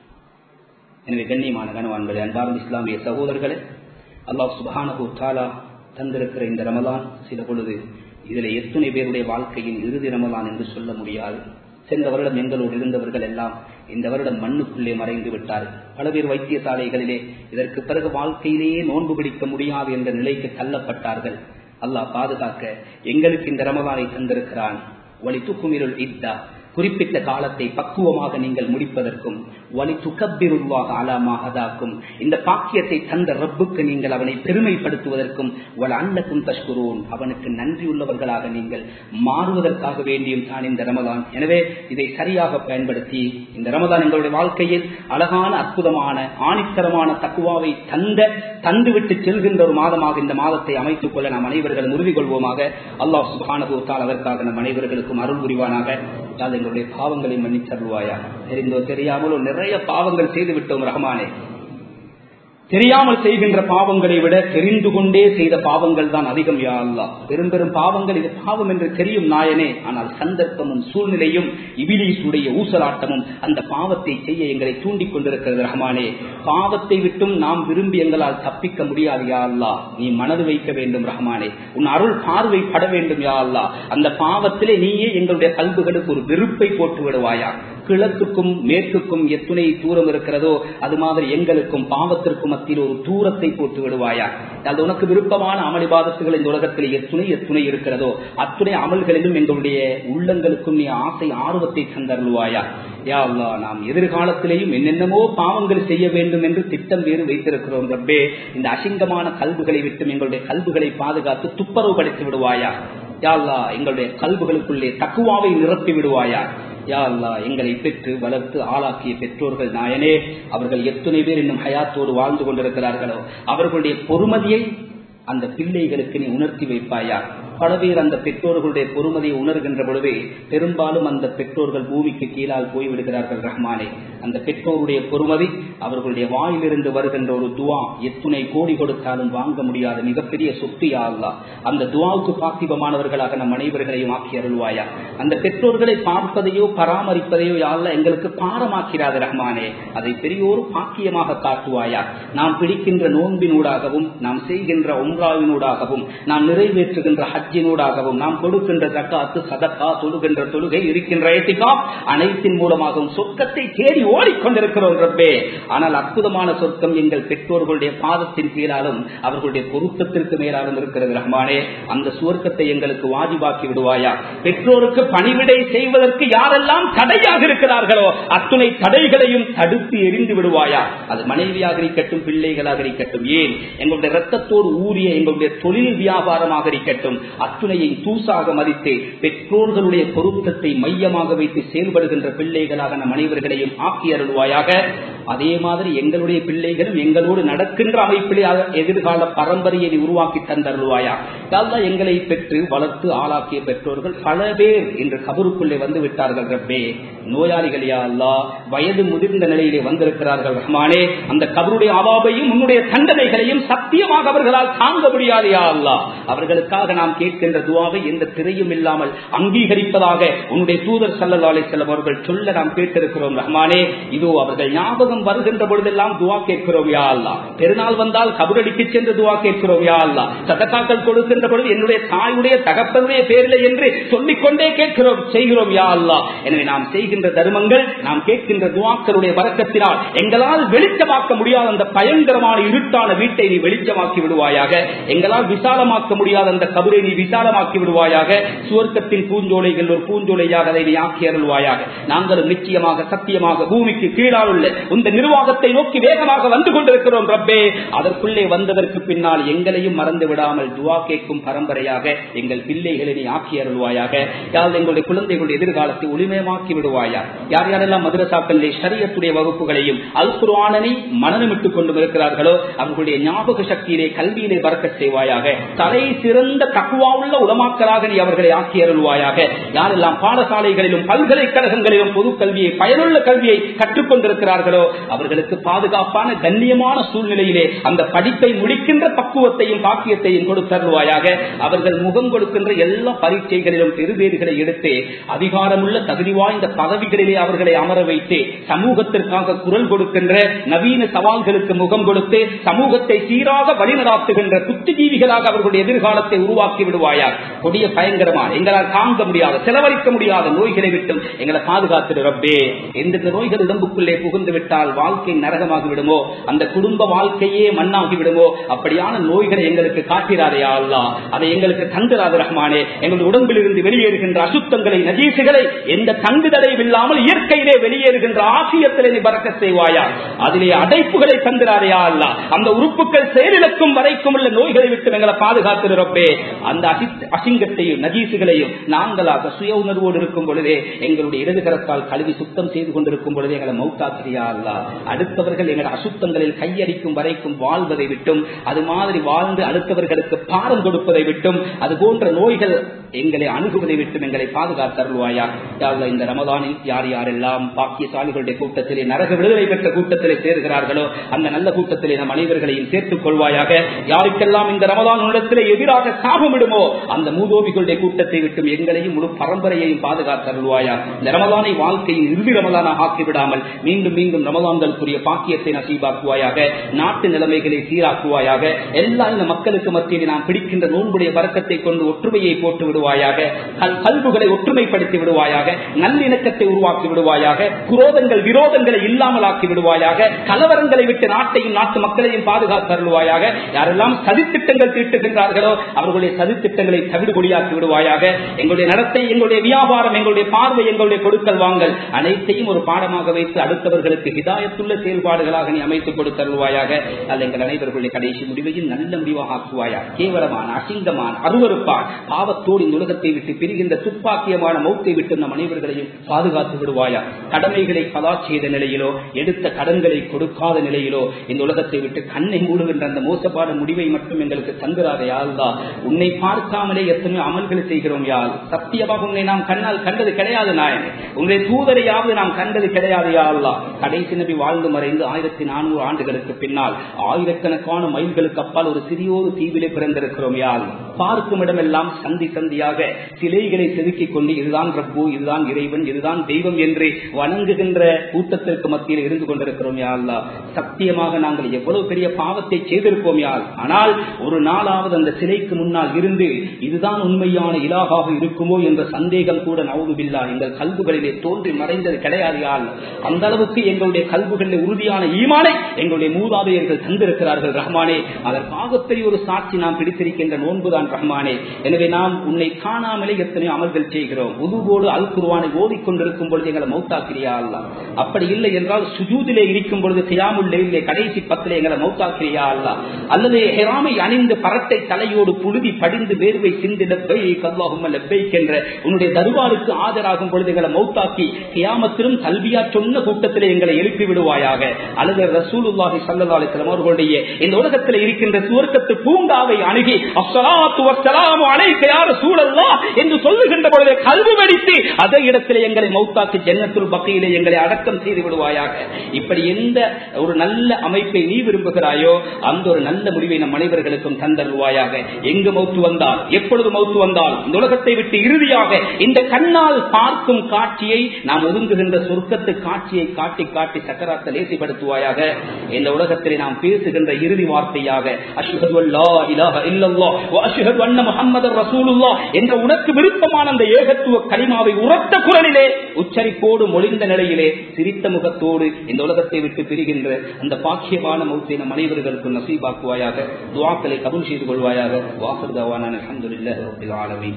எனவே கண்ணியமான கணவான்களே, அன்பார்ந்த இஸ்லாமிய சகோதரர்களே, அல்லாஹ் சுப்ஹானஹு வ தஆலா தந்திருக்கிற இந்த ரமலான் சில பொழுது இதில் எத்தனை பேருடைய வாழ்க்கையின் இறுதி ரமலான் என்று சொல்ல முடியாது. சென்ற வருடம் எங்களோடு இருந்தவர்கள் எல்லாம் இந்த வருடம் மண்ணுக்குள்ளே மறைந்து விட்டார்கள். பல பேர் வைத்தியசாலைகளிலே இதற்கு பிறகு வாழ்க்கையிலேயே நோன்பு பிடிக்க முடியாது என்ற நிலைக்கு தள்ளப்பட்டார்கள். அல்லாஹ் பாதுகாக்க எங்களுக்கு இந்த ரமலானை தந்திருக்கிறான். வலி துக்குமிருள் இத்தா, குறிப்பிட்ட காலத்தை பக்குவமாக நீங்கள் முடிப்பதற்கும், வலி துக்கப்பிருவாக அலாமா அதாக்கும், இந்த பாக்கியத்தை தந்த ரப்புக்கு நீங்கள் அவனை பெருமைப்படுத்துவதற்கும், வல அன்னக்கும் தஷ்குரூன், அவனுக்கு நன்றி உள்ளவர்களாக நீங்கள் மாறுவதற்காக வேண்டியும் தான் இந்த ரமலான். எனவே இதை சரியாக பயன்படுத்தி இந்த ரமலான் எங்களுடைய வாழ்க்கையில் அழகான அற்புதமான ஆணித்தரமான தக்குவாவை தந்துவிட்டு செல்கின்ற ஒரு மாதமாக இந்த மாதத்தை அமைத்துக் கொள்ள நாம் அனைவர்களும் உறுதி கொள்வோமாக. அல்லாஹ் சுப்ஹானஹு வ தஆலா அதற்காக நம் அனைவர்களுக்கும் அருள் புரிவானாக. எங்களுடைய பாவங்களை மன்னித்தருள்வாயா. தெரிந்தோ தெரியாமலோ நிறைய பாவங்கள் செய்து விட்டோம் ரஹ்மானே. தெரியாமல் செய்கின்ற பாவங்களை விட தெரிந்து கொண்டே செய்த பாவங்கள் தான் அதிகம் யா அல்லாஹ். பெரும் பெரும் பாவங்கள் இது பாவம் என்று தெரியும் நாயனே, ஆனால் சந்தர்ப்பமும் சூழ்நிலையும் இபிலீசுடைய ஊசலாட்டமும் அந்த பாவத்தை செய்ய எங்களை தூண்டிக் கொண்டிருக்கிறது ரஹ்மானே. பாவத்தை விட்டும் நாம் விரும்பி எங்களால் தப்பிக்க முடியாது யா அல்லாஹ். நீ மனது வைக்க வேண்டும் ரஹ்மானே, உன் அருள் பார்வை பட வேண்டும் யா அல்லாஹ். அந்த பாவத்திலே நீயே எங்களுடைய கல்புகளுக்கு ஒரு வெறுப்பை போட்டு விடுவாயா. கிழக்குக்கும் மேற்குக்கும் எத்துணை தூரம் இருக்கிறதோ அது மாதிரி எங்களுக்கும் பாவத்திற்கும் மத்தியில் ஒரு தூரத்தை போட்டு விடுவாயா. அது உனக்கு விருப்பமான அமளிபாதத்துகள் இந்த உலகத்தில் எத்துணை இருக்கிறதோ அத்துணை அமல்களிலும் எங்களுடைய உள்ளங்களுக்கும் நீ ஆசை ஆர்வத்தை தந்தருள்வாயா. யா அல்லாஹ், நாம் எதிர்காலத்திலேயும் என்னென்னமோ பாவங்கள் செய்ய வேண்டும் என்று திட்டம் வேறு வைத்திருக்கிறோம் ரப்பே. இந்த அசிங்கமான கல்புகளை விட்டு எங்களுடைய கல்புகளை பாதுகாத்து துப்புரவு படைத்து விடுவாயா. யா அல்லாஹ், எங்களுடைய கல்புகளுக்குள்ளே தக்குவாவை நிரப்பி விடுவாயா. யா அல்லாஹ், எங்களை பெற்று வளர்த்து ஆளாக்கிய பெற்றோர்கள் நாயனே, அவர்கள் எத்தனை பேர் இன்னும் ஹயாத்தோடு வாழ்ந்து கொண்டிருக்கிறார்களோ அவர்களுடைய பொறுமதியை அந்த பிள்ளைகளுக்கு நீ உணர்த்தி வைப்பாயா. பல பேர் அந்த பெற்றோர்களுடைய பொறுமதியை உணர்கின்ற பொழுதே பெரும்பாலும் அந்த பெற்றோர்கள் பூமிக்கு கீழால் போய்விடுகிறார்கள் ரஹ்மானே. அந்த பெற்றோருடைய பொறுமதி அவர்களுடைய வாயிலிருந்து வருகின்ற ஒரு துவா எத்துணை கோடி கொடுத்தாலும் வாங்க முடியாத மிகப்பெரிய சொத்து யா அல்லாஹ். அந்த துவாவுக்கு பாத்திபமானவர்களாக நம் அனைவர்களையும் ஆக்கி அருள்வாயா. அந்த பெற்றோர்களை பார்ப்பதையோ பராமரிப்பதையோ யா அல்லாஹ் எங்களுக்கு பாரமாக்கிறாத ரஹ்மானே, அதை பெரியோரு பாக்கியமாக காட்டுவாயா. நாம் பிடிக்கின்ற நோன்பினூடாகவும் நாம் செய்கின்ற உம்ராவினூடாகவும் நாம் நிறைவேற்றுகின்ற ஹஜ்ஜினூடாகவும் நாம் கொடுக்கின்ற ஜக்காத்து சதகா தொழுகின்ற தொழுகை இருக்கின்ற இத்திகாஃப் அனைத்தின் மூலமாகவும் சொர்க்கத்தை தேடி ஓடிக்கொண்டிருக்கிறோம் ரப்பே. ஆனால் அற்புதமான சொர்க்கம் எங்கள் பெற்றோர்களுடைய பாதத்தின் கீழாலும் அவர்களுடைய பொருத்தத்திற்கு மேலாலும் இருக்கிறது ரஹ்மானே. அந்த சுவர்க்கத்தை எங்களுக்கு வாஜிபாக்கி விடுவாயா. பெற்றோருக்கு பணிவிடை செய்வதற்கு யாரெல்லாம் தடையாக இருக்கிறார்களோ அத்துணை தடைகளையும் தடுத்து எரிந்து விடுவாயா. அது மனைவியாக இருக்கட்டும், பிள்ளைகளாக இருக்கட்டும், ஏன் எங்களுடைய ரத்தத்தோடு ஊறிய எங்களுடைய தொழில் வியாபாரமாக இருக்கட்டும், அத்துணையை தூசாக மதித்து பெற்றோர்களுடைய பொருத்தத்தை மையமாக வைத்து செயல்படுகின்ற பிள்ளைகளாக நம் அனைவர்களையும் ஆக்கி அருள்வாயாக. அதே மாதிரி எங்களுடைய பிள்ளைகளும் எங்களோடு நடக்கின்ற அமைப்பிலே எதிர்கால பரம்பரையை உருவாக்கி தந்தருள்வாயா. அல்லாஹ், எங்களை பெற்று வளர்த்து ஆளாக்கிய பெற்றோர்கள் பல பேர் இன்று கபருக்குள்ளே வந்து விட்டார்கள் ரப்பே. நோயாளிகள் யா அல்லாஹ், வயது முதிர்ந்த நிலையிலே வந்திருக்கிறார்கள் ரஹ்மானே. அந்த கபருடைய அவாபையும் உன்னுடைய தண்டனைகளையும் சத்தியமாக அவர்களால் தாங்க முடியாது யா அல்லாஹ். அவர்களுக்காக நாம் கேட்கின்ற துவாவை எந்த திரையும் இல்லாமல் அங்கீகரிப்பதாக உன்னுடைய தூதர் ஸல்லல்லாஹு அலைஹி வஸல்லம் அவர்கள் சொல்ல நாம் கேட்டிருக்கிறோம் ரஹ்மானே. இதோ அவர்கள் ஞாபகம் வருகின்ற பொழுதெல்லாம் துவா கேட்கிறோம் யா அல்லாஹ். பெருநாள் வந்தால் கபரடிக்கு சென்று துவா கேட்கிறோம் யா அல்லாஹ். சதகாக்கள் கொடுக்கின்ற பொழுது என்னுடைய தாயுடைய தகப்பனுடைய பேரில் என்று சொல்லிக்கொண்டே கேட்கிறோம் செய்கிறோம் யா அல்லாஹ். எனவே நாம் செய்கின்ற தர்மங்கள் நாம் கேட்கின்ற துவாக்களுடைய பரக்கத்தினால் எங்களால் வெளிச்சமாக்க முடியாத அந்த பயங்கரமான இருட்டான வீட்டை நீ வெளிச்சமாக்கி விடுவாயாக. எங்களால் விசாலமாக்க முடியாத அந்த கபரை நீ விசாலமாக்கி விடுவாயாக. சுவர்க்கத்தின் பூஞ்சோலைகள் ஒரு பூஞ்சோலையாக அதை நீ ஆக்கி அருள்வாயாக. நாங்களும் நிச்சயமாக சத்தியமாக பூமிக்கு கீழால் உள்ள இந்த நிர்வாகத்தை நோக்கி வேகமாக வந்து கொண்டிருக்கிறோம் ரப்பே. அதற்குள்ளே வந்ததற்கு பின்னால் எங்களையும் மறந்து விடாமல் துவா கேட்க வைக்கும் பரம்பரையாக எங்கள் பிள்ளைகளை நீ ஆக்கி அருள்வாயாக. யார் எங்களுடைய குழந்தைகளுடைய எதிர்காலத்தை ஒளிமயமாக்கி விடுவாயா. யார் யாரெல்லாம் மதரசாக்களிலே ஷரியத்துடைய வகுப்புகளையும் அல் குர்ஆனை மனனமிட்டுக் கொண்டும் இருக்கிறார்களோ அவர்களுடைய ஞாபக சக்தியிலே கல்வியிலே பரக்கத் செய்வாயாக. தலை சிறந்த தக்வா உள்ள உலமாக்களாக நீ அவர்களை ஆக்கி அருள்வாயாக. யாரெல்லாம் பாடசாலைகளிலும் பல்கலைக்கழகங்களிலும் பொது கல்வியை பயனுள்ள கல்வியை கற்றுக்கொண்டிருக்கிறார்களோ அவர்களுக்கு பாதுகாப்பான கண்ணியமான சூழ்நிலையிலே அந்த படிப்பை முடிக்கின்ற பக்குவத்தையும் பாக்கியத்தையும் கொடுத்தருள்வாயாக. அவர்கள் முகம் கொடுக்கின்ற எல்லா பரீட்சைகளிலும் பெருவேறுகளை எடுத்து அதிகாரமுள்ள தகுதி வாய்ந்த பதவிகளிலே அவர்களை அமர வைத்து சமூகத்திற்காக குரல் கொடுக்கின்ற நவீன சவால்களுக்கு முகம் கொடுத்து சமூகத்தை சீராக வழிநடாத்துகின்ற புத்திஜீவிகளாக அவர்களுடைய எதிர்காலத்தை உருவாக்கி விடுவாயா. கொடிய பயங்கரமான எங்களால் தாங்க முடியாத செலவழிக்க முடியாத நோய்களை விட்டும் எங்களை பாதுகாத்து ரப்பே. எந்தெந்த நோய்கள் உடம்புக்குள்ளே புகுந்து விட்டால் வாழ்க்கை நரகமாகி விடுமோ, அந்த குடும்ப வாழ்க்கையே மண்ணாகி விடுமோ, அப்படியான நோய்களை எங்களுக்கு காட்டிராதே அல்லாஹ். அதை எங்களுக்கு தந்திராத ரஹ்மானே. எங்கள் உடம்பில் இருந்து வெளியேறுகின்ற அசுத்தங்களை நஜீசுகளை எந்த தங்குதலையும் இல்லாமல் இயற்கையிலே வெளியேறுகின்ற ஆசியத்திலே நீ பரக்கத் செய்வாயா. அதிலே அடைப்புகளை தந்திராதே அல்லாஹ். அந்த உறுப்புகள் செயலிழக்கும் வரைக்கும் உள்ள நோய்களை விட்டு எங்களை பாதுகாத்து ரப்பே. அந்த அசிங்கத்தையும் நஜீசுகளையும் நாங்களாக சுய உணர்வோடு இருக்கும் பொழுதே எங்களுடைய இடது கரத்தால் கழுவி சுத்தம் செய்து கொண்டிருக்கும் பொழுதே எங்களை மௌத்தாக்கிறியா அல்லாஹ். அடுத்தவர்கள் எங்கள் அசுத்தங்களில் கையடிக்கும் வரைக்கும் வாழ்வதை விட்டும், அது மாதிரி வாழ்ந்து அடுத்தவர்களுக்கு பாரம் கொடுப்பதை விட்டும், அது போன்ற நோய்கள் எங்களை அணுகுவதை விட்டும் எங்களை பாதுகாத்தருள்வாயா. இந்த ரமதானில் யார் யாரெல்லாம் பாக்கியசாலிகளுடைய கூட்டத்திலே நரக விடுதலை பெற்ற கூட்டத்திலே சேர்கிறார்களோ அந்த நல்ல கூட்டத்திலே நம் அனைவர்களையும் சேர்த்துக் கொள்வாயாக. யாருக்கெல்லாம் இந்த ரமதான் இடத்திலே எதிராக சாபமிடுமோ அந்த மூதோவிகளுடைய கூட்டத்தை விட்டும் எங்களையும் முழு பரம்பரையையும் பாதுகாத்தருள்வாயா. இந்த ரமதானை வாழ்க்கையின் இறுதி ரமதானாக ஆக்கிவிடாமல் மீண்டும் மீண்டும் ரமதான்களுக்குரிய பாக்கியத்தை நசீபாக்குவாயாக. நாட்டு நிலைமைகளை சீராக்குவாயாக. எல்லா இந்த மக்களுக்கு மத்தியில் நாம் பிடிக்கின்ற நோன்புடைய பரக்கத்தை கொண்டு ஒற்றுமையை போட்டு விடுவாயாக. கல்புகளை ஒற்றுமைப்படுத்தி விடுவாயாக. நல்லிணக்கத்தை உருவாக்கி விடுவாயாக. குரோதங்கள் விரோதங்களை இல்லாமல் ஆக்கி விடுவாயாக. கலவரங்களை விட்டு நாட்டையும் நாட்டு மக்களையும் பாதுகாத்தருள்வாயாக. யாரெல்லாம் சதித்திட்டங்கள் தீட்டுகின்றார்களோ அவர்களுடைய சதித்திட்டங்களை தவிடுபொடியாக்கி விடுவாயாக. எங்களுடைய நடத்தை, எங்களுடைய வியாபாரம், எங்களுடைய பார்வை, எங்களுடைய கொடுக்கல் வாங்கல் அனைத்தையும் ஒரு பாடமாக வைத்து அடுத்தவர்களுக்கு ஹிதாயத்துள்ள செயல்பாடுகளாக நீ அமைத்துக் கொடுத்தருள்வாயாக. அல்ல எங்கள் அனைவர்களுடைய கடைசி முடிவையும் நல்ல முடிவாக ஆக்குவாயா. கேவலமான அசிங்கமான அருவருப்பான் பாவத்தோடு இந்த உலகத்தை விட்டு பிரிகின்ற துப்பாக்கியமான மௌத்தை விட்டு நம் அனைவர்களையும் பாதுகாத்து விடுவாயா. கடமைகளை கலா செய்த நிலையிலோ எடுத்த கடன்களை கொடுக்காத நிலையிலோ இந்த உலகத்தை விட்டு கண்ணை மூடுகின்ற அந்த மோசப்பான முடிவை மட்டும் எங்களுக்கு தந்துராத யாழ்தா. உன்னை பார்க்காமலே எத்தனையோ அமல்கள் செய்கிறோம் யாழ். சத்தியமாக உன்னை நாம் கண்ணால் கண்டது கிடையாது நாயனே. உன்னுடைய தூதரையாவது நாம் கண்டது கிடையாது யாழ்லா. கடைசி நபி வாழ்ந்து மறைந்து 1400 ஆண்டுகளுக்கு பின்னால் ஆயிரக்கணக்கான மைல்களுக்கு அப்பால் ஒரு சிறியோரு தீவிலே பிறந்திருக்கிறோம் யாழ். பார்க்கும் இடமெல்லாம் சந்தி சந்தியாக சிலைகளை செதுக்கிக் கொண்டு இதுதான் ரப்பு, இதுதான் இறைவன், இதுதான் தெய்வம் என்று வணங்குகின்ற கூட்டத்திற்கு மத்தியில் இருந்து கொண்டிருக்கிறோம் யாழ்லா. சத்தியமாக நாங்கள் எவ்வளவு பெரிய பாவத்தை செய்திருப்போம் யாழ். ஆனால் ஒரு நாளாவது அந்த சிலைக்கு முன்னால் இருந்து இதுதான் உண்மையான இலாகாக இருக்குமோ என்ற சந்தேகம் கூட நவுதுபில்லா எங்கள் கல்புகளிலே தோன்றி மறைந்தது கிடையாது யாழ். அந்த அளவுக்கு எங்களுடைய கல்புகளிலே உறுதியான ஈமானை எங்களுடைய மூதாதையர்கள் தந்திருக்கிறார்கள் ரஹ்மானே. அதற்காக பெரிய ஒரு சாட்சி நாம் பிடித்திருக்கின்ற நோன்புதான் ரஹ்மானே. எனவே நாம் உன்னை காணாமலே எத்தனையோ அமல்கள் செய்கிறோம். உதுவோடு அல் குர்ஆனை ஓதிக்கொண்டிருக்கும் பொழுது எங்களை மௌத்தாக்கிறியா அல்லாஹ். அப்படி இல்லை என்றால் சுஜூதிலே இருக்கும் பொழுது கியாமுல் லைலிலே கடைசி 10 எங்களை மௌத்தாக்கிறியா அல்லாஹ். அல்லது ஹிராமை அணிந்து பரட்டை தலையோடு புழுதி படிந்து வேர்வை சிந்து லப்பைக் அல்லாஹும்ம லப்பைக் என்ற உன்னுடைய தர்பாருக்கு ஆஜராகும் பொழுது எங்களை மௌத்தாக்கி கியாமத்திலும் தல்பியா சொன்ன கூட்டத்திலே எங்களை எழுப்பி விடுவாயாக. அல்லது ரசூலுல்லாஹி ஸல்லல்லாஹு அலைஹி வஸல்லம் அவர்களுடைய இந்த உலகத்தில் இருக்கின்ற சுவர்க்கத்து பூங்காவை அணுகி அஸ்ஸலாத்து வஸ்ஸலாமு அலைக யா ரசூலல்லாஹ் என்று சொல்லுகின்ற பொழுது கல்வி வெடித்து அதே இடத்திலே எங்களை மௌத்தாக்கி ஜன்னத்துல் பக்கீலே எங்களை அடக்கம் செய்து விடுவாயாக. இப்படி எந்த ஒரு நல்ல அமைப்பை நீ விரும்புகிறாயோ அந்த ஒரு நல்ல முடிவை நம் அனைவர்களுக்கும் தந்தருவாயாக. எங்கு மௌத்து வந்தால், எப்பொழுது மௌத்து வந்தால், இந்த உலகத்தை விட்டு இறுதியாக இந்த கண்ணால் பார்க்கும் காட்சியை நாம் ஒதுங்குகின்ற சொர்க்கத்து காட்சியை காட்டி காட்டி சக்கராத்தை லேசிப்படுத்துவாயாக. இந்த உலகத்திலே நாம் பேசுகின்ற இறுதி வார்த்தையாக அஷ்ஹது அல்லா இலாஹ இல்லல்லாஹ் வ அஷ்ஹது அன்ன முஹம்மதர் ரசூலுல்லாஹ் என்ற உனக்கு விருப்பமான அந்த ஏகத்துவ கலிமாவை உரத்த குரலிலே உச்சரிப்போடு மொழிந்த நிலையிலே சிரித்த முகத்தோடு இந்த உலகத்தை விட்டு பிரிகின்ற அந்த பாக்கியமான மௌத்தை நம் அனைவர்களுக்கு நசீபாக்குவாயாக. துஆக்களை கபூல் செய்து கொள்வாயாக. வாஹிர் தவானா அல்ஹம்துலில்லாஹி ரப்பில் ஆலமீன்.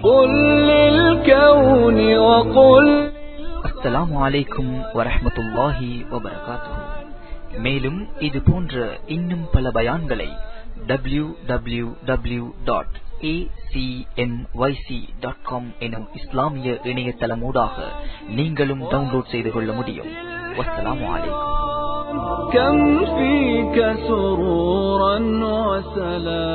அஸ்ஸலாமு அலைக்கும் வரஹ்மத்துல்லாஹி வபரகாத்துஹு. மேலும் இது போன்ற இன்னும் பல பயான்களை www.acmyc acmyc.com எனும் இஸ்லாமிய இணையதளமூடாக நீங்களும் டவுன்லோட் செய்து கொள்ள முடியும். வஸ்ஸலாமு அலைக்கும். كم فيك سرورا وسلام